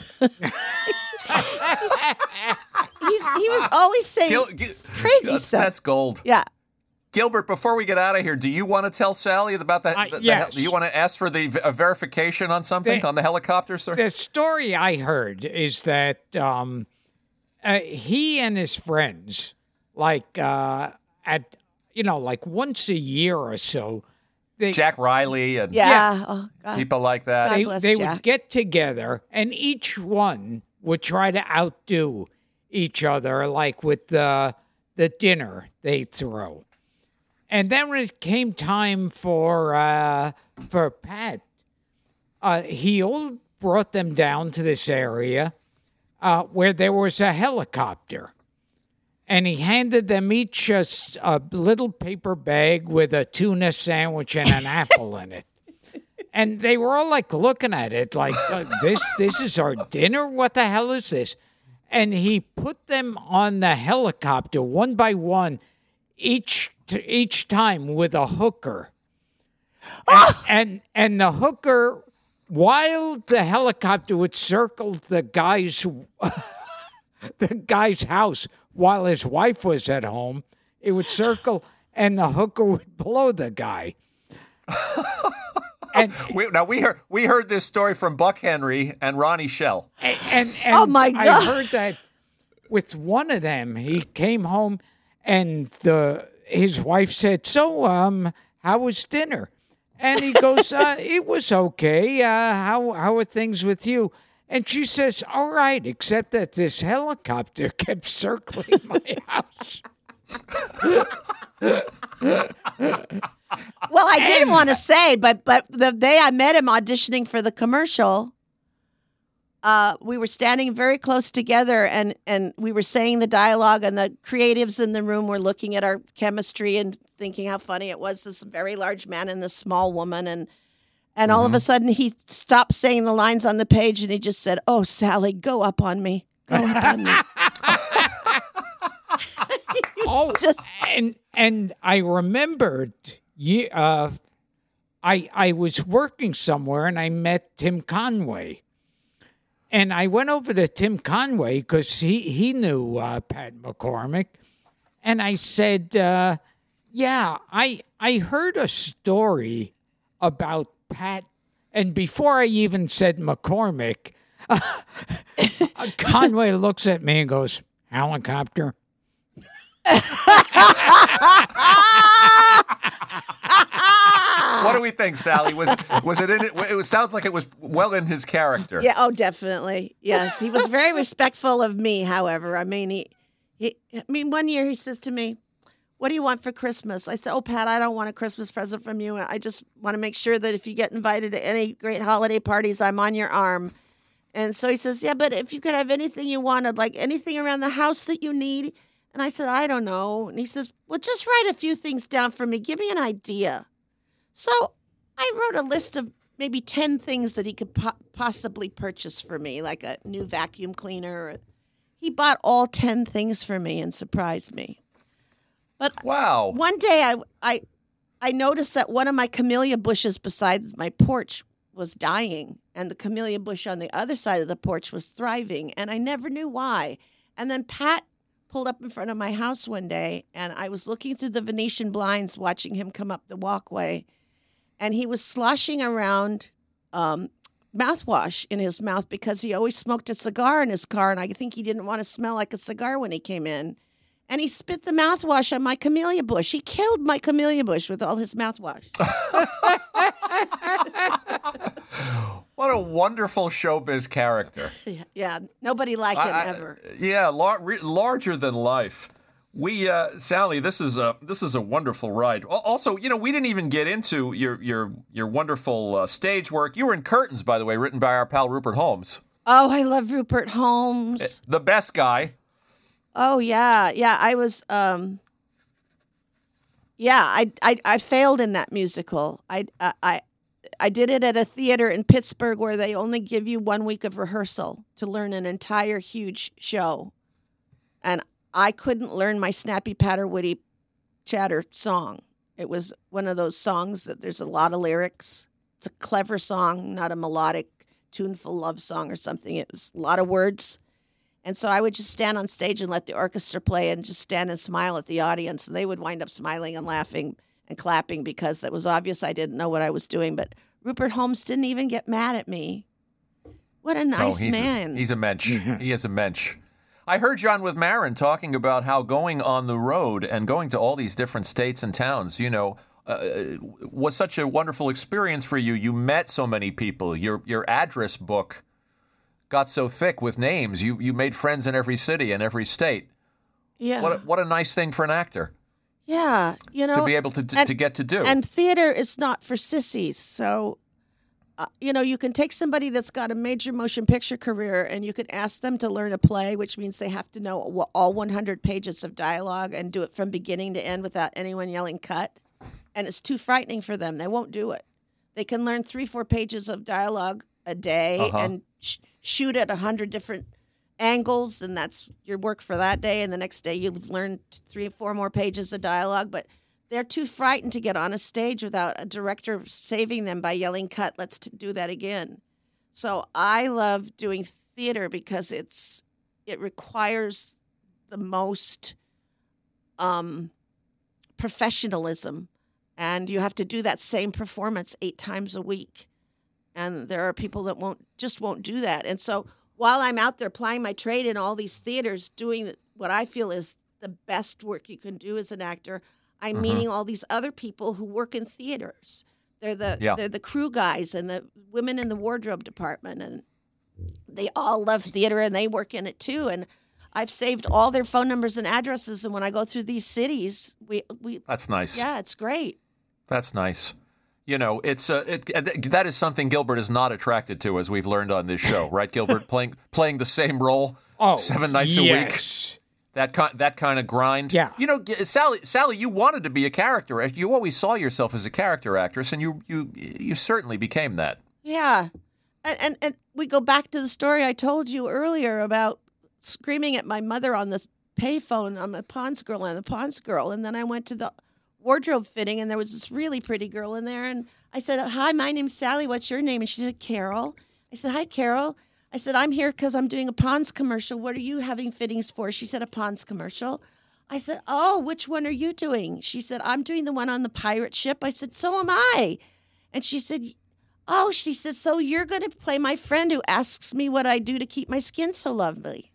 He's, he was always saying Gil, Gil, crazy that's, stuff. That's gold. Yeah. Gilbert, before we get out of here, do you want to tell Sally about that? Uh, the, yes. the, do you want to ask for the a verification on something the, on the helicopter, sir? The story I heard is that um, uh, he and his friends, like uh, at you know, like once a year or so, they, Jack Riley and yeah, yeah oh, God. people like that. They, bless they Jack. would get together, and each one would try to outdo each other, like with the the dinner they throw. And then when it came time for uh, for Pat, uh, he all brought them down to this area uh, where there was a helicopter. And he handed them each a, a little paper bag with a tuna sandwich and an apple in it. and they were all like looking at it like, uh, this, this is our dinner? What the hell is this? And he put them on the helicopter one by one, each each time with a hooker. Oh! And, and and the hooker, while the helicopter would circle the guy's the guy's house while his wife was at home, it would circle, and the hooker would blow the guy. And we, now we heard we heard this story from Buck Henry and Ronnie Shell. And, and, and oh my God. I heard that with one of them, he came home and the his wife said, "So, um, how was dinner?" And he goes, uh, "It was okay. Uh, how how are things with you?" And she says, "All right, except that this helicopter kept circling my house." Well, I didn't want to say, but but the day I met him auditioning for the commercial, uh, we were standing very close together, and, and we were saying the dialogue, and the creatives in the room were looking at our chemistry and thinking how funny it was, this very large man and this small woman, and and all Mm-hmm. of a sudden he stopped saying the lines on the page, and he just said, "Oh, Sally, go up on me, go up on me." Oh, just and and I remembered, ye- uh, I I was working somewhere and I met Tim Conway, and I went over to Tim Conway because he he knew uh, Pat McCormick, and I said, uh, "Yeah, I I heard a story about Pat," and before I even said McCormick, uh, Conway looks at me and goes, "Helicopter." What do we think, Sally? Was was it in it? It was, sounds like it was well in his character. Yeah, oh, definitely. Yes, he was very respectful of me. However, I mean, he, he, I mean, one year he says to me, "What do you want for Christmas?" I said, "Oh, Pat, I don't want a Christmas present from you. I just want to make sure that if you get invited to any great holiday parties, I'm on your arm." And so he says, "Yeah, but if you could have anything you wanted, like anything around the house that you need." And I said, "I don't know." And he says, "Well, just write a few things down for me. Give me an idea." So I wrote a list of maybe ten things that he could po- possibly purchase for me, like a new vacuum cleaner. He bought all ten things for me and surprised me. But wow. One day I, I, I noticed that one of my camellia bushes beside my porch was dying, and the camellia bush on the other side of the porch was thriving, and I never knew why. And then Pat pulled up in front of my house one day, and I was looking through the Venetian blinds watching him come up the walkway, and he was sloshing around um, mouthwash in his mouth because he always smoked a cigar in his car, and I think he didn't want to smell like a cigar when he came in. And he spit the mouthwash on my camellia bush. He killed my camellia bush with all his mouthwash. What a wonderful showbiz character. Yeah, nobody like him I, I, ever. Yeah, lar- re- larger than life. We, uh, Sally, this is a this is a wonderful ride. Also, you know, we didn't even get into your your your wonderful uh, stage work. You were in Curtains, by the way, written by our pal Rupert Holmes. Oh, I love Rupert Holmes. The best guy. Oh yeah, yeah. I was, um, yeah. I, I I failed in that musical. I I I did it at a theater in Pittsburgh where they only give you one week of rehearsal to learn an entire huge show, and I couldn't learn my snappy patter witty chatter song. It was one of those songs that there's a lot of lyrics. It's a clever song, not a melodic, tuneful love song or something. It was a lot of words. And so I would just stand on stage and let the orchestra play and just stand and smile at the audience. And they would wind up smiling and laughing and clapping because it was obvious I didn't know what I was doing. But Rupert Holmes didn't even get mad at me. What a nice oh, he's man. A, he's a mensch. He is a mensch. I heard John with Marin talking about how going on the road and going to all these different states and towns, you know, uh, was such a wonderful experience for you. You met so many people. Your your address book got so thick with names. You you made friends in every city and every state. Yeah. What a, what a nice thing for an actor. Yeah, you know. To be able to to, and, to get to do. And theater is not for sissies. So, uh, you know, you can take somebody that's got a major motion picture career and you can ask them to learn a play, which means they have to know all one hundred pages of dialogue and do it from beginning to end without anyone yelling cut. And it's too frightening for them. They won't do it. They can learn three, four pages of dialogue a day Uh-huh. and sh- shoot at a hundred different angles, and that's your work for that day. And the next day you've learned three or four more pages of dialogue, but they're too frightened to get on a stage without a director saving them by yelling, cut, let's t- do that again. So I love doing theater because it's it requires the most um, professionalism, and you have to do that same performance eight times a week. And there are people that won't just won't do that. And so while I'm out there plying my trade in all these theaters, doing what I feel is the best work you can do as an actor, I'm Mhm. meeting all these other people who work in theaters. They're the Yeah. they're the crew guys and the women in the wardrobe department, and they all love theater and they work in it too. And I've saved all their phone numbers and addresses, and when I go through these cities, we we That's nice. yeah, it's great. That's nice. You know, it's uh, it, that is something Gilbert is not attracted to, as we've learned on this show, right, Gilbert? playing playing the same role Oh, seven nights yes. a week. That kind that kind of grind. Yeah. You know, Sally, Sally, you wanted to be a character. act- You always saw yourself as a character actress, and you you you certainly became that. Yeah. And, and and we go back to the story I told you earlier about screaming at my mother on this payphone. I'm a Pons girl, I'm a Pons girl. And then I went to the wardrobe fitting, and there was this really pretty girl in there. And I said, hi, my name's Sally. What's your name? And she said, Carol. I said, hi, Carol. I said, I'm here because I'm doing a Pons commercial. What are you having fittings for? She said, a Pons commercial. I said, oh, which one are you doing? She said, I'm doing the one on the pirate ship. I said, so am I. And she said, oh, she said, so you're going to play my friend who asks me what I do to keep my skin so lovely.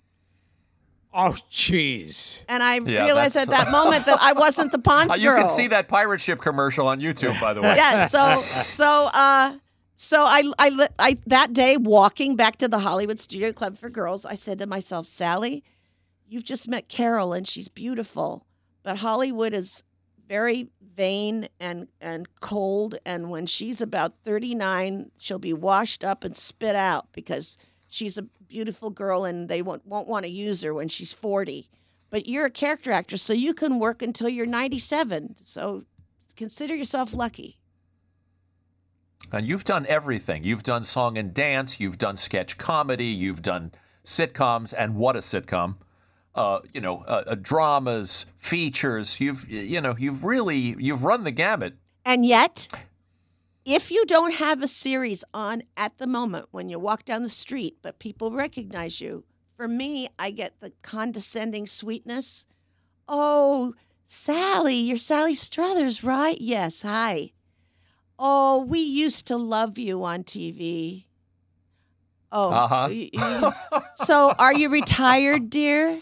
Oh, jeez. And I Yeah, realized at that's- that moment that I wasn't the Pons Uh, girl. you can see that pirate ship commercial on YouTube, by the way. Yeah, so so uh so I I li- I that day walking back to the Hollywood Studio Club for Girls, I said to myself, Sally, you've just met Carol and she's beautiful, but Hollywood is very vain and and cold, and when she's about thirty-nine, she'll be washed up and spit out because she's a beautiful girl and they won't won't want to use her when she's forty. But you're a character actress, so you can work until you're ninety-seven. So consider yourself lucky. And you've done everything. You've done song and dance. You've done sketch comedy. You've done sitcoms, and what a sitcom! Uh, you know, uh, uh, dramas, features. You've you know you've really you've run the gamut. And yet, if you don't have a series on at the moment when you walk down the street, but people recognize you, for me, I get the condescending sweetness. Oh, Sally, you're Sally Struthers, right? Yes, hi. Oh, we used to love you on T V. Oh, Uh-huh. y- y- so are you retired, dear?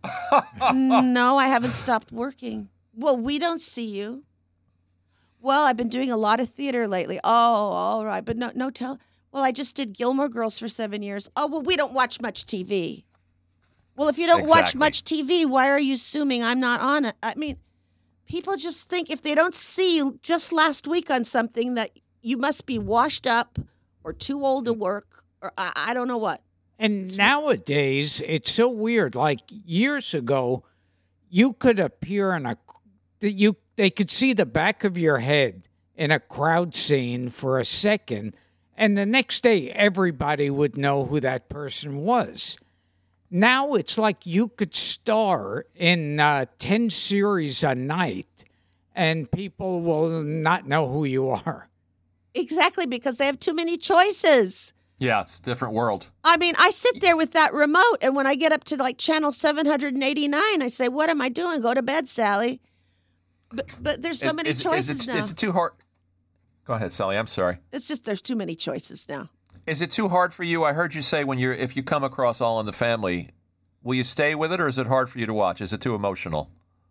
No, I haven't stopped working. Well, we don't see you. Well, I've been doing a lot of theater lately. Oh, all right. But no, no tell. Well, I just did Gilmore Girls for seven years. Oh, well, we don't watch much T V. Well, if you don't watch Exactly. much T V, why are you assuming I'm not on it? I mean, people just think if they don't see you just last week on something that you must be washed up or too old to work or I, I don't know what. And nowadays, it's so weird. Like years ago, you could appear in a that you they could see the back of your head in a crowd scene for a second, and the next day everybody would know who that person was. Now it's like you could star in uh, ten series a night, and people will not know who you are. Exactly, because they have too many choices. Yeah, it's a different world. I mean, I sit there with that remote, and when I get up to like channel seven hundred eighty-nine, I say, what am I doing? Go to bed, Sally. But, but there's so Is- many is, choices is it, now. Is it too hard? Go ahead, Sally. I'm sorry. It's just there's too many choices now. Is it too hard for you? I heard you say when you're if you come across All in the Family, will you stay with it, or is it hard for you to watch? Is it too emotional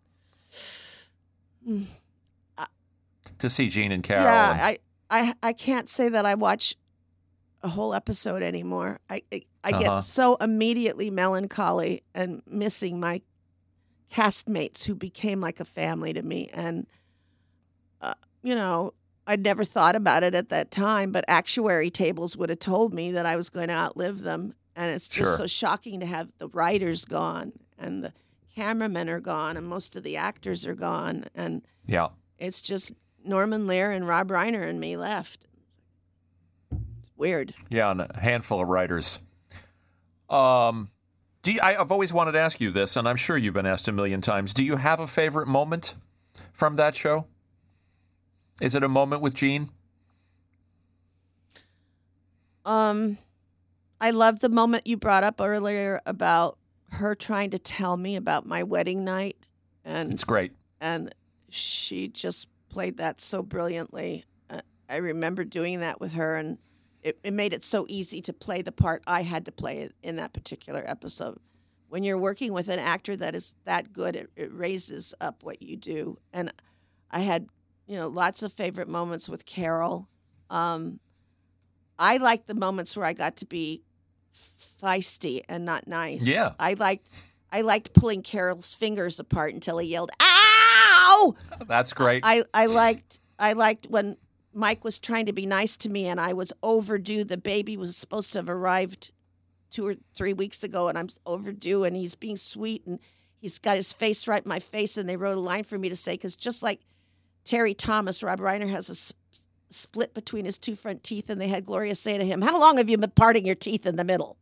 Mm. to see Gene and Carol? Yeah, and- I, I, I can't say that I watch a whole episode anymore. I, I, I Uh-huh. get so immediately melancholy and missing my castmates who became like a family to me. And, uh, you know, I'd never thought about it at that time, but actuary tables would have told me that I was going to outlive them. And it's just Sure. so shocking to have the writers gone and the cameramen are gone and most of the actors are gone. And yeah. it's just Norman Lear and Rob Reiner and me left. Weird. Yeah, and a handful of writers. Um, do you, I, I've always wanted to ask you this, and I'm sure you've been asked a million times. Do you have a favorite moment from that show? Is it a moment with Jean? Um, I love the moment you brought up earlier about her trying to tell me about my wedding night. And it's great. And she just played that so brilliantly. Uh, I remember doing that with her, and it, it made it so easy to play the part I had to play in that particular episode. When you're working with an actor that is that good, it, it raises up what you do. And I had, you know, lots of favorite moments with Carol. Um, I liked the moments where I got to be feisty and not nice. Yeah. I liked I liked pulling Carol's fingers apart until he yelled, "Ow!" That's great. I, I liked I liked when Mike was trying to be nice to me and I was overdue. The baby was supposed to have arrived two or three weeks ago and I'm overdue, and he's being sweet and he's got his face right in my face, and they wrote a line for me to say, because just like Terry Thomas, Rob Reiner has a sp- split between his two front teeth, and they had Gloria say to him, "How long have you been parting your teeth in the middle?"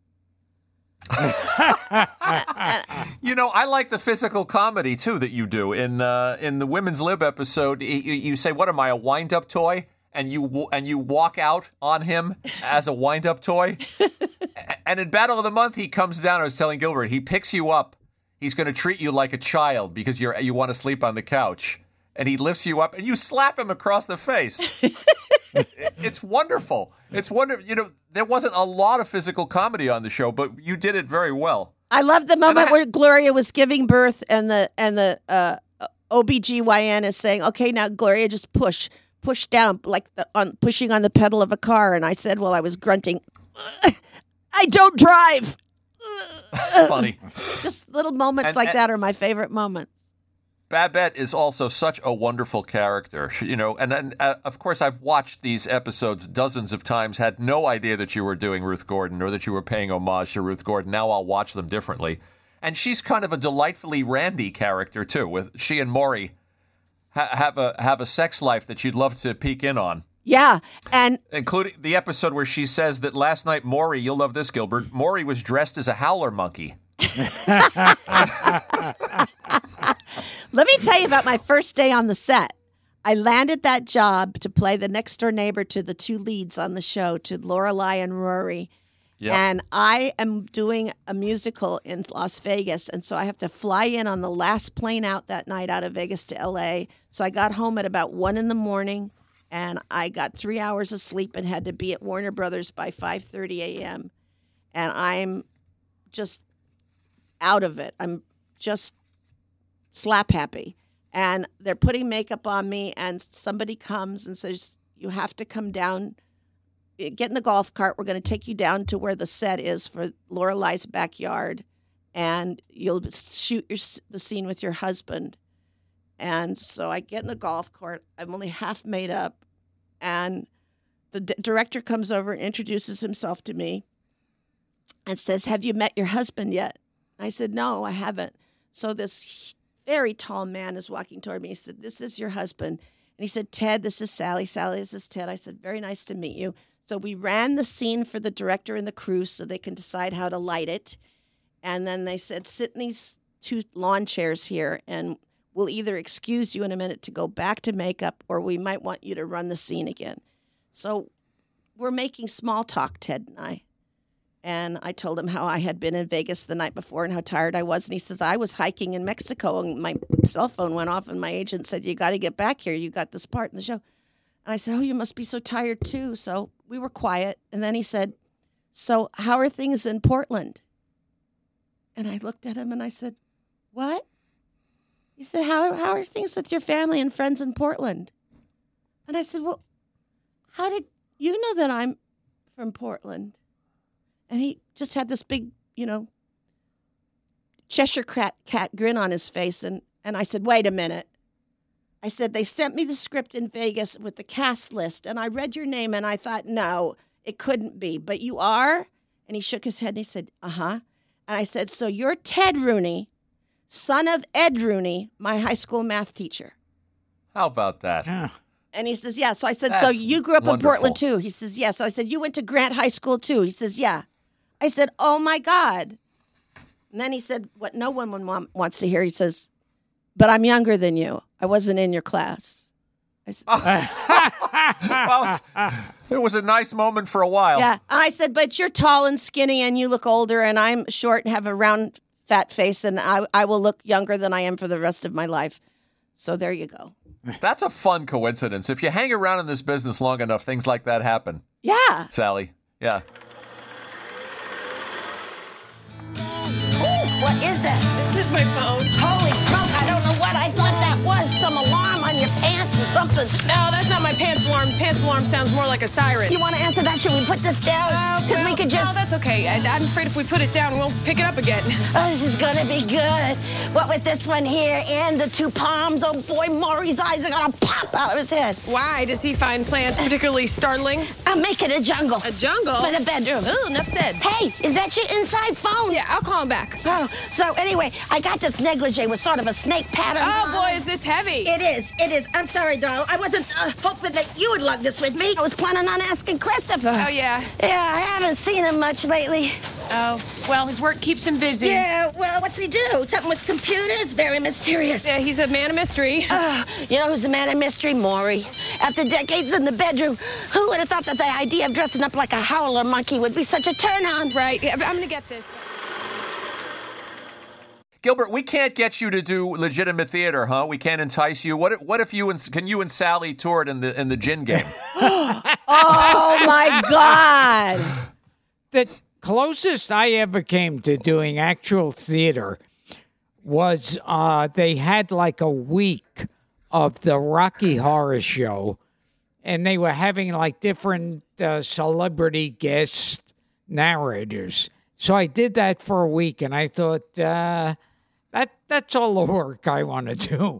You know, I like the physical comedy too that you do in uh, in the Women's Lib episode. You, you say, "What am I, a wind-up toy?" And you and you walk out on him as a wind-up toy. And in Battle of the Month, he comes down. I was telling Gilbert, he picks you up. He's going to treat you like a child because you're you want to sleep on the couch, and he lifts you up and you slap him across the face. It's wonderful. It's wonderful. You know, there wasn't a lot of physical comedy on the show, but you did it very well. I love the moment I, where Gloria was giving birth and the and the uh, O B G Y N is saying, "Okay, now Gloria, just push, push down, like the, on pushing on the pedal of a car." And I said, while I was grunting, "I don't drive." That's funny. Just little moments and, like and, that are my favorite moments. Babette is also such a wonderful character, you know, and then, uh, of course, I've watched these episodes dozens of times, had no idea that you were doing Ruth Gordon or that you were paying homage to Ruth Gordon. Now I'll watch them differently. And she's kind of a delightfully randy character, too, with she and Maury ha- have a have a sex life that you'd love to peek in on. Yeah, and including the episode where she says that last night Maury, you'll love this, Gilbert, Maury was dressed as a howler monkey. Let me tell you about my first day on the set. I landed that job to play the next door neighbor to the two leads on the show, to Lorelai and Rory. Yep. And I am doing a musical in Las Vegas, and so I have to fly in on the last plane out that night out of Vegas to L A. So I got home at about one in the morning, and I got three hours of sleep and had to be at Warner Brothers by five thirty a.m. And I'm just out of it. I'm just slap happy. And they're putting makeup on me, and somebody comes and says, "You have to come down, get in the golf cart. We're going to take you down to where the set is for Lorelai's backyard, and you'll shoot your, the scene with your husband." And so I get in the golf cart. I'm only half made up, and the d- director comes over and introduces himself to me and says, "Have you met your husband yet?" I said, "No, I haven't." So this very tall man is walking toward me. He said, "This is your husband." And he said, "Ted, this is Sally. Sally, this is Ted." I said, "Very nice to meet you." So we ran the scene for the director and the crew so they can decide how to light it. And then they said, "Sit in these two lawn chairs here, and we'll either excuse you in a minute to go back to makeup, or we might want you to run the scene again." So we're making small talk, Ted and I. And I told him how I had been in Vegas the night before and how tired I was. And he says, "I was hiking in Mexico and my cell phone went off and my agent said, 'You got to get back here. You got this part in the show.'" And I said, "Oh, you must be so tired too." So we were quiet. And then he said, "So how are things in Portland?" And I looked at him and I said, "What?" He said, how, how are things with your family and friends in Portland?" And I said, "Well, how did you know that I'm from Portland?" And he just had this big, you know, Cheshire cat, cat grin on his face. And, and I said, "Wait a minute." I said, "They sent me the script in Vegas with the cast list. And I read your name and I thought, no, it couldn't be. But you are?" And he shook his head and he said, "Uh-huh." And I said, "So you're Ted Rooney, son of Ed Rooney, my high school math teacher." How about that? Yeah. And he says, yeah. So I said, That's so you grew up wonderful. in Portland too? He says, yes. So I said, you went to Grant High School too? He says, yeah. I said, oh my God. And then he said, what no one want, wants to hear. He says, but I'm younger than you. I wasn't in your class. I said, well, it was a nice moment for a while. yeah. And I said, but you're tall and skinny and you look older and I'm short and have a round, fat face and I, I will look younger than I am for the rest of my life. So there you go. That's a fun coincidence. If you hang around in this business long enough, things like that happen. Yeah. Sally. Yeah. What is that? It's just my phone. Holy smoke, I don't know what I thought that was. Some alarm on your pants or something. No, that's not my pants alarm. Pants alarm sounds more like a siren. You want to answer that? Should we put this down? Because well, we could just... No, that's okay. I, I'm afraid if we put it down, we'll pick it up again. Oh, this is going to be good. What with this one here and the two palms? Oh, boy, Maury's eyes are going to pop out of his head. Why? Does he find plants particularly startling? I'm making a jungle. A jungle? For the bedroom. Ooh, enough said. Hey, is that your inside phone? Yeah, I'll call him back. Oh, so anyway, I got this negligee with sort of a snake pattern. Oh, on boy, it. is this heavy. It is. It is. I'm sorry, doll. I wasn't uh, hoping that you would lug this with me. I was planning on asking Christopher. Oh, yeah? Yeah, I haven't seen him much lately. Oh, well, his work keeps him busy. Yeah, well, what's he do? Something with computers? Very mysterious. Yeah, he's a man of mystery. Uh, you know who's a man of mystery? Maury. After decades in the bedroom, who would have thought that the idea of dressing up like a howler monkey would be such a turn-on? Right. Yeah, I'm going to get this. Gilbert, we can't get you to do legitimate theater, huh? We can't entice you. What if, what if you and can you and Sally tour it in the in the gin game? Oh my God! The closest I ever came to doing actual theater was uh, they had like a week of the Rocky Horror Show, and they were having like different uh, celebrity guest narrators. So I did that for a week, and I thought, uh, that that's all the work I want to do.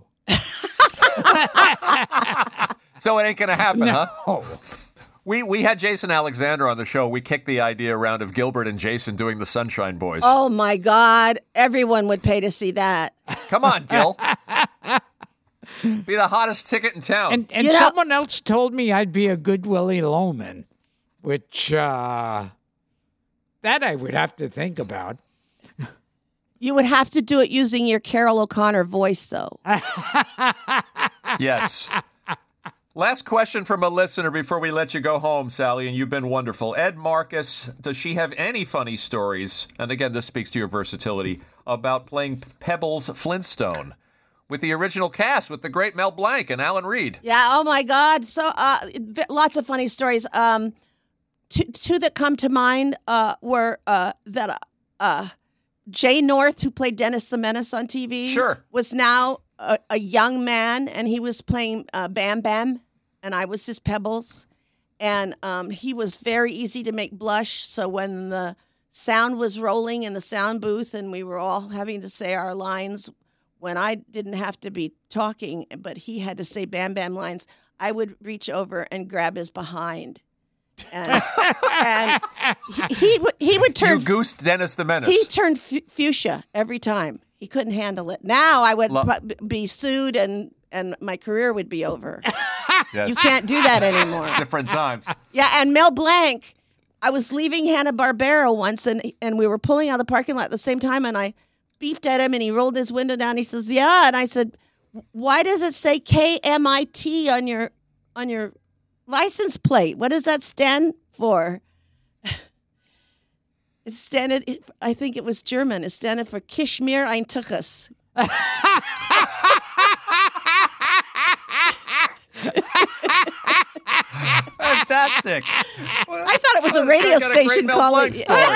So it ain't going to happen, no. huh? We we had Jason Alexander on the show. We kicked the idea around of Gilbert and Jason doing the Sunshine Boys. Oh, my God. Everyone would pay to see that. Come on, Gil. Be the hottest ticket in town. And, and You know- someone else told me I'd be a good Willie Loman, which uh, that I would have to think about. You would have to do it using your Carol O'Connor voice, though. Yes. Last question from a listener before we let you go home, Sally, and you've been wonderful. Ed Marcus, does she have any funny stories, and again, this speaks to your versatility, about playing Pebbles Flintstone with the original cast, with the great Mel Blanc and Alan Reed? Yeah, oh my God. So uh, lots of funny stories. Um, two, two that come to mind uh, were uh, that uh, Jay North, who played Dennis the Menace on T V, Sure. was now a, a young man, and he was playing uh, Bam Bam, and I was his Pebbles. And um, he was very easy to make blush, so when the sound was rolling in the sound booth and we were all having to say our lines, when I didn't have to be talking, but he had to say Bam Bam lines, I would reach over and grab his behind. And, and he, he, would- he would turn... You goosed Dennis the Menace. He turned fu- fuchsia every time. He couldn't handle it. Now I would Lo- pu- be sued and, and my career would be over. Yes. You can't do that anymore. Different times. Yeah, and Mel Blanc, I was leaving Hanna-Barbera once, and and we were pulling out of the parking lot at the same time, and I beeped at him, and he rolled his window down. He says, yeah, and I said, why does it say K M I T on your on your license plate? What does that stand for? It standed, I think it was German. It standed for Kishmir ein Tuchus. Fantastic. I thought it was a radio Got a great station Mel calling. Blanc story.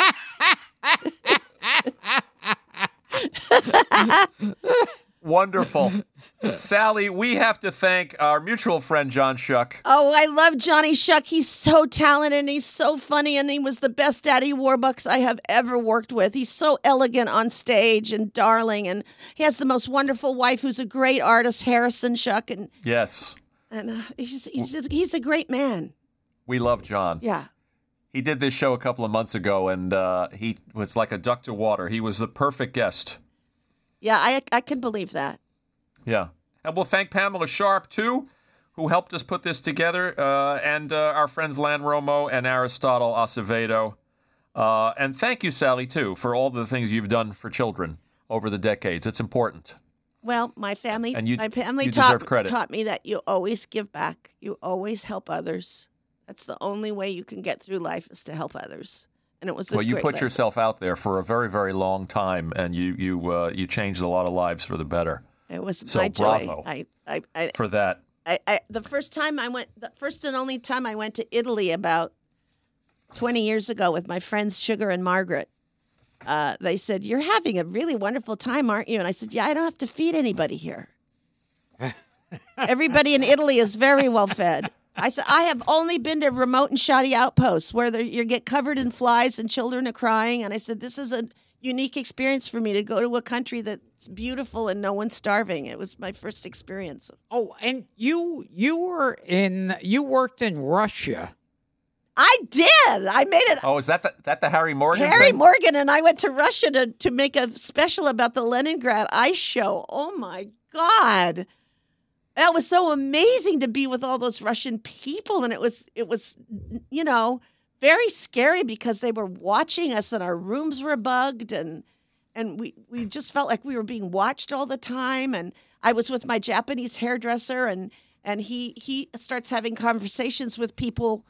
Yeah. Wonderful. Sally, we have to thank our mutual friend, John Shuck. Oh, I love Johnny Shuck. He's so talented and he's so funny, and he was the best Daddy Warbucks I have ever worked with. He's so elegant on stage and darling, and he has the most wonderful wife who's a great artist, Harrison Shuck, and Yes. and uh, he's he's just, he's a great man. We love John. Yeah. He did this show a couple of months ago, and uh, he was like a duck to water. He was the perfect guest. Yeah, I I can believe that. Yeah. And we'll thank Pamela Sharp, too, who helped us put this together, uh, and uh, our friends Lan Romo and Aristotle Acevedo. Uh, and thank you, Sally, too, for all the things you've done for children over the decades. It's important. Well, my family, And you- my family you taught, deserve credit. taught me that you always give back. You always help others. That's the only way you can get through life is to help others. And it was a Well, you great put lesson. yourself out there for a very, very long time, and you you uh, you changed a lot of lives for the better. It was so my joy. bravo I, I, I, for that. I, I, the first time I went, the first and only time I went to Italy about twenty years ago with my friends Sugar and Margaret, uh, they said, "You're having a really wonderful time, aren't you?" And I said, "Yeah, I don't have to feed anybody here. Everybody in Italy is very well fed." I said, "I have only been to remote and shoddy outposts where there, you get covered in flies and children are crying." And I said, "This is a unique experience for me to go to a country that's beautiful and no one's starving." It was my first experience. Oh, and you you were in you worked in Russia. I did. I made it. Oh, is that the, that the Harry Morgan Harry thing? Morgan and I went to Russia to, to make a special about the Leningrad ice show. Oh, my God. That was so amazing to be with all those Russian people. And it was, it was, you know, very scary because they were watching us and our rooms were bugged. And and we, we just felt like we were being watched all the time. And I was with my Japanese hairdresser and, and he he starts having conversations with people.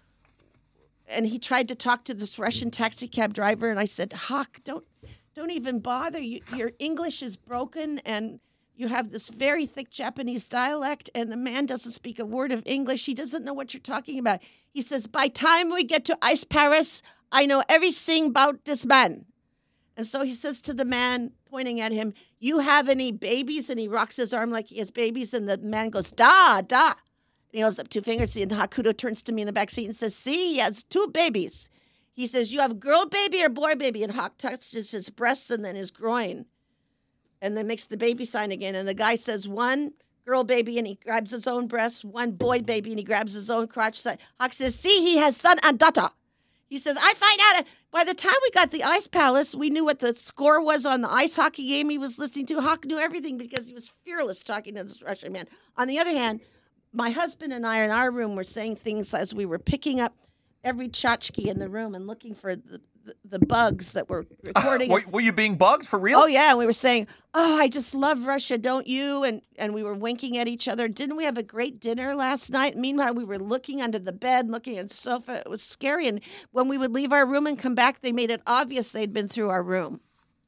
And he tried to talk to this Russian taxi cab driver, and I said, "Hawk, don't, don't even bother. You, your English is broken, and you have this very thick Japanese dialect, and the man doesn't speak a word of English. He doesn't know what you're talking about." He says, "By time we get to Ice Paris, I know everything about this man." And so he says to the man, pointing at him, "You have any babies?" And he rocks his arm like he has babies, and the man goes, "Da, da." And he holds up two fingers, and Hakuto turns to me in the back seat and says, "See, he has two babies." He says, "You have girl baby or boy baby?" And Hawk touches his breasts and then his groin. And then makes the baby sign again. And the guy says, "One girl baby," and he grabs his own breast. "One boy baby," and he grabs his own crotch side. Hawk says, "See, he has son and daughter." He says, "I find out." By the time we got the Ice Palace, we knew what the score was on the ice hockey game he was listening to. Hawk knew everything because he was fearless talking to this Russian man. On the other hand, my husband and I in our room were saying things as we were picking up every tchotchke in the room and looking for the, the, the bugs that were recording. were, were you being bugged for real? Oh, yeah. And we were saying, "Oh, I just love Russia, don't you?" And and we were winking at each other. "Didn't we have a great dinner last night?" Meanwhile, we were looking under the bed, looking at the sofa. It was scary. And when we would leave our room and come back, they made it obvious they'd been through our room.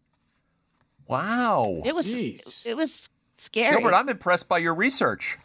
Wow. It was, Jeez. it was scary. Gilbert, I'm impressed by your research.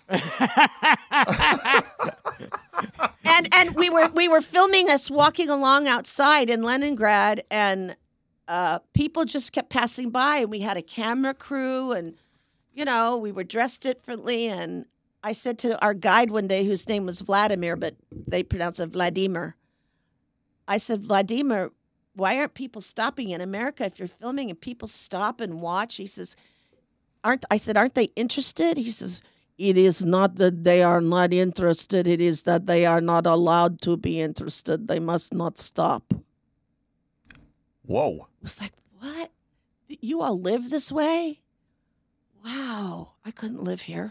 and and we were we were filming us walking along outside in Leningrad, and uh, people just kept passing by, and we had a camera crew, and you know we were dressed differently. And I said to our guide one day, whose name was Vladimir, but they pronounce it Vladimir. I said, "Vladimir, why aren't people stopping in America? If you're filming and people stop and watch," he says, "Aren't I said, aren't they interested?" He says, "It is not that they are not interested. It is that they are not allowed to be interested. They must not stop." Whoa. I was like, "What? You all live this way? Wow, I couldn't live here."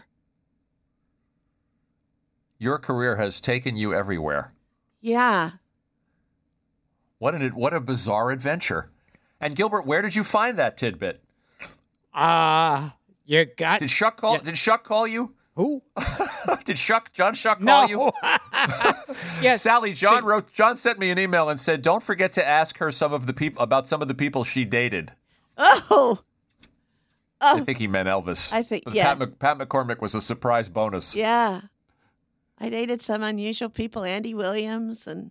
Your career has taken you everywhere. Yeah. What an what a bizarre adventure. And Gilbert, where did you find that tidbit? Uh, you got... Did Shuck call, did Shuck call you? Who? Did Shuck, John Shuck call No. you? Yes. Sally, John wrote, John sent me an email and said, "Don't forget to ask her some of the people about some of the people she dated." Oh. I think he meant Elvis. I think- But yeah. Pat, Mc, Pat McCormick was a surprise bonus. Yeah. I dated some unusual people, Andy Williams and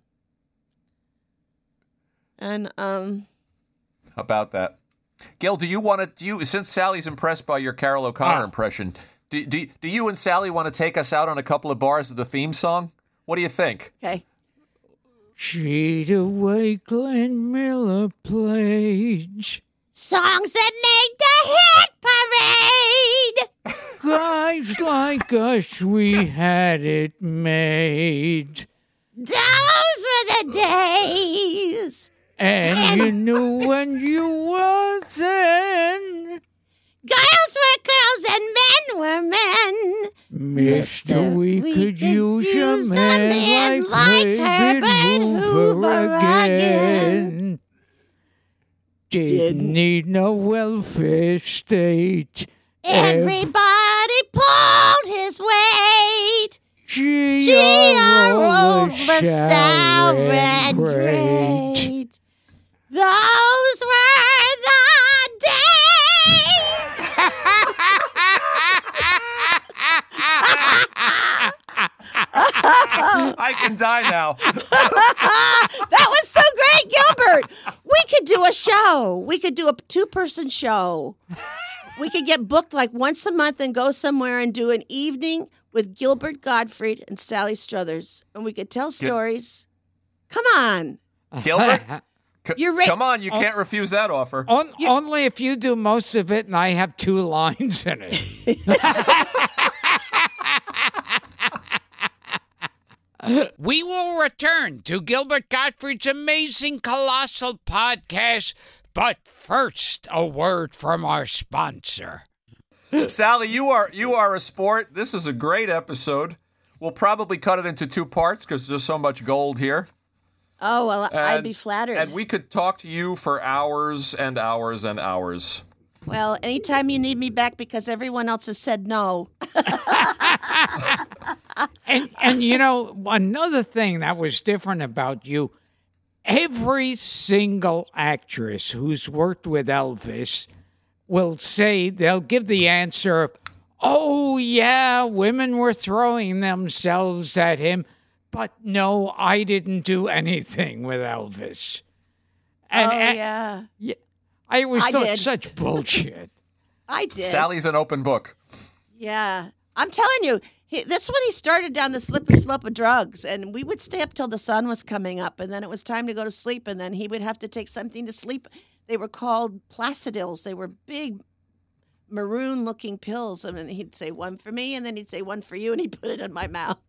and um About that. Gil, do you want to, do you, since Sally's impressed by your Carol O'Connor Ah. impression, do, do, do you and Sally want to take us out on a couple of bars of the theme song? What do you think? Okay. Cheataway Glenn Miller plays. Songs that make the hit parade. Guys like us, we had it made. Those were the days. And you knew when you were then. Girls were girls and men were men. Mister, we, we could use, use a man, man like, like Herbert Hoover, Hoover again. again. Didn't, Didn't need no welfare state. Everybody pulled his weight. G R was sour and great. Those were the days. I can die now. That was so great, Gilbert. We could do a show. We could do a two-person show. We could get booked like once a month and go somewhere and do an evening with Gilbert Gottfried and Sally Struthers. And we could tell stories. Come on. Gilbert? C- You're right. Come on, you can't oh. refuse that offer. On, only if you do most of it and I have two lines in it. We will return to Gilbert Gottfried's amazing colossal podcast, but first, a word from our sponsor. Sally, you are you are a sport. This is a great episode. We'll probably cut it into two parts because there's so much gold here. Oh, well, and, I'd be flattered. And we could talk to you for hours and hours and hours. Well, anytime you need me back because everyone else has said no. and, and, you know, another thing that was different about you, every single actress who's worked with Elvis will say, they'll give the answer, oh, yeah, women were throwing themselves at him, but no, I didn't do anything with Elvis. And, oh, and, yeah. yeah. I was I so, did. such bullshit. I did. Sally's an open book. Yeah. I'm telling you, he, that's when he started down the slippery slope of drugs. And we would stay up till the sun was coming up. And then it was time to go to sleep. And then he would have to take something to sleep. They were called Placidils. They were big maroon-looking pills. I mean, he'd say one for me, and then he'd say one for you, and he'd put it in my mouth.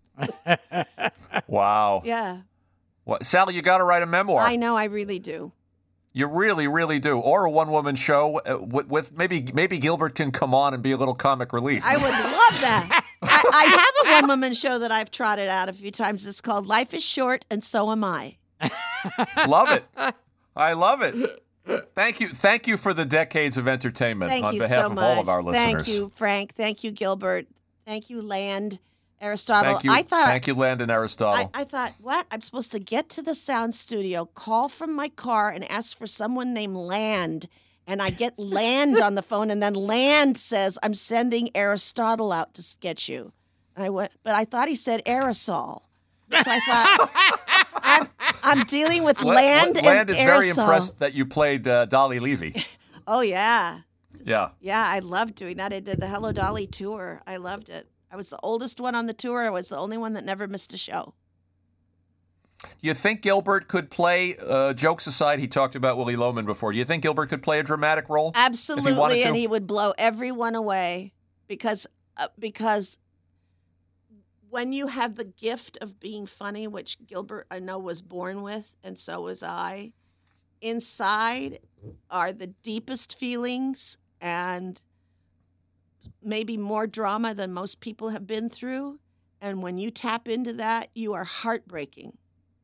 Wow. Yeah. Well, Sally, you got to write a memoir. I know, I really do. You really, really do. Or a one-woman show uh, with, with maybe maybe Gilbert can come on and be a little comic relief. I would love that. I, I have a one-woman show that I've trotted out a few times. It's called Life is Short and So Am I. Love it. I love it. Thank you. Thank you for the decades of entertainment Thank on you behalf so of much. all of our listeners. Thank you, Frank. Thank you, Gilbert. Thank you, Land. Aristotle. Thank you, I thought, thank you, Landon Aristotle. I, I thought, what? I'm supposed to get to the sound studio, call from my car, and ask for someone named Land. And I get Land on the phone, and then Land says, I'm sending Aristotle out to get you. And I went, but I thought he said aerosol. So I thought, I'm, I'm dealing with Land and Land is aerosol. very impressed that you played uh, Dolly Levy. Oh, yeah. Yeah. Yeah, I loved doing that. I did the Hello Dolly tour. I loved it. I was the oldest one on the tour. I was the only one that never missed a show. You think Gilbert could play, uh, jokes aside, he talked about Willie Loman before. Do you think Gilbert could play a dramatic role? Absolutely, if he wanted to? And he would blow everyone away because uh, because when you have the gift of being funny, which Gilbert, I know, was born with, and so was I, inside are the deepest feelings and maybe more drama than most people have been through. And when you tap into that, you are heartbreaking.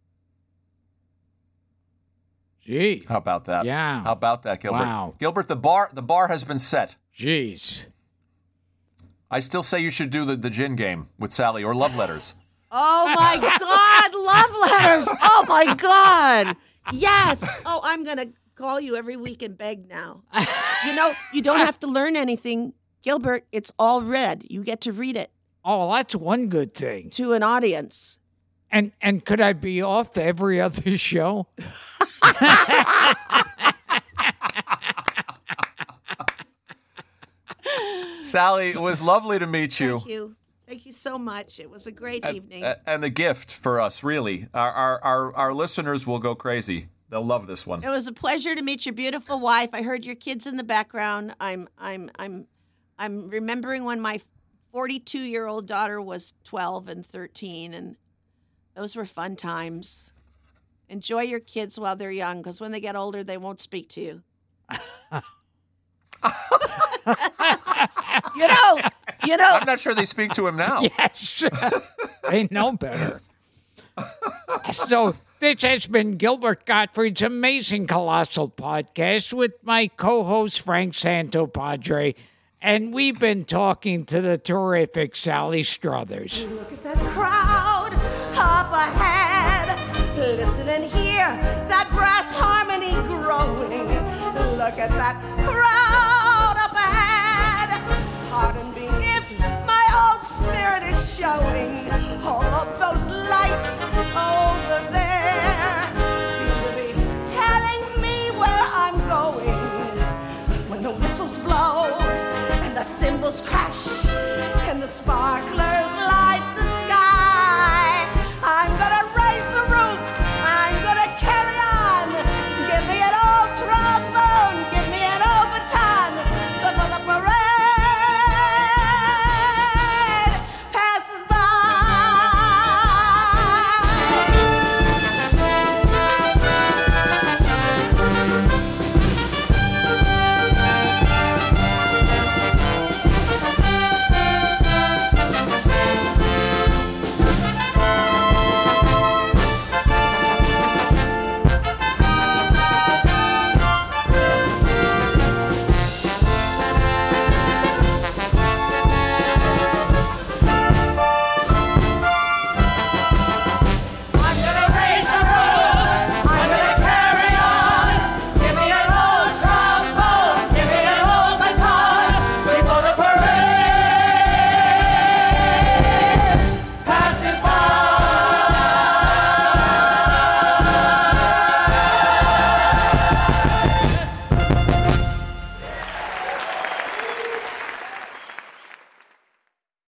Gee. How about that? Yeah. How about that, Gilbert? Wow. Gilbert, the bar the bar has been set. Jeez. I still say you should do the, the gin game with Sally or love letters. Oh, my God. Love letters. Oh, my God. Yes. Oh, I'm going to call you every week and beg now. You know, you don't have to learn anything. Gilbert, it's all read. You get to read it. Oh, that's one good thing. To an audience. And and could I be off every other show? Sally, it was lovely to meet you. Thank you. Thank you so much. It was a great and, evening. And a gift for us, really. Our, our, our, our listeners will go crazy. They'll love this one. It was a pleasure to meet your beautiful wife. I heard your kids in the background. I'm I'm I'm I'm remembering when my forty-two-year-old daughter was twelve and thirteen, and those were fun times. Enjoy your kids while they're young, because when they get older, they won't speak to you. you know, you You know, I'm not sure they speak to him now. Yes, they know better. So this has been Gilbert Gottfried's Amazing Colossal Podcast with my co-host Frank Santopadre, and we've been talking to the terrific Sally Struthers. Look at that crowd up ahead. Listen and hear that brass harmony growing. Look at that crowd up ahead. Pardon me if my old spirit is showing. All of those lights over there seem to be telling me where I'm going. When the whistles blow and the cymbals crash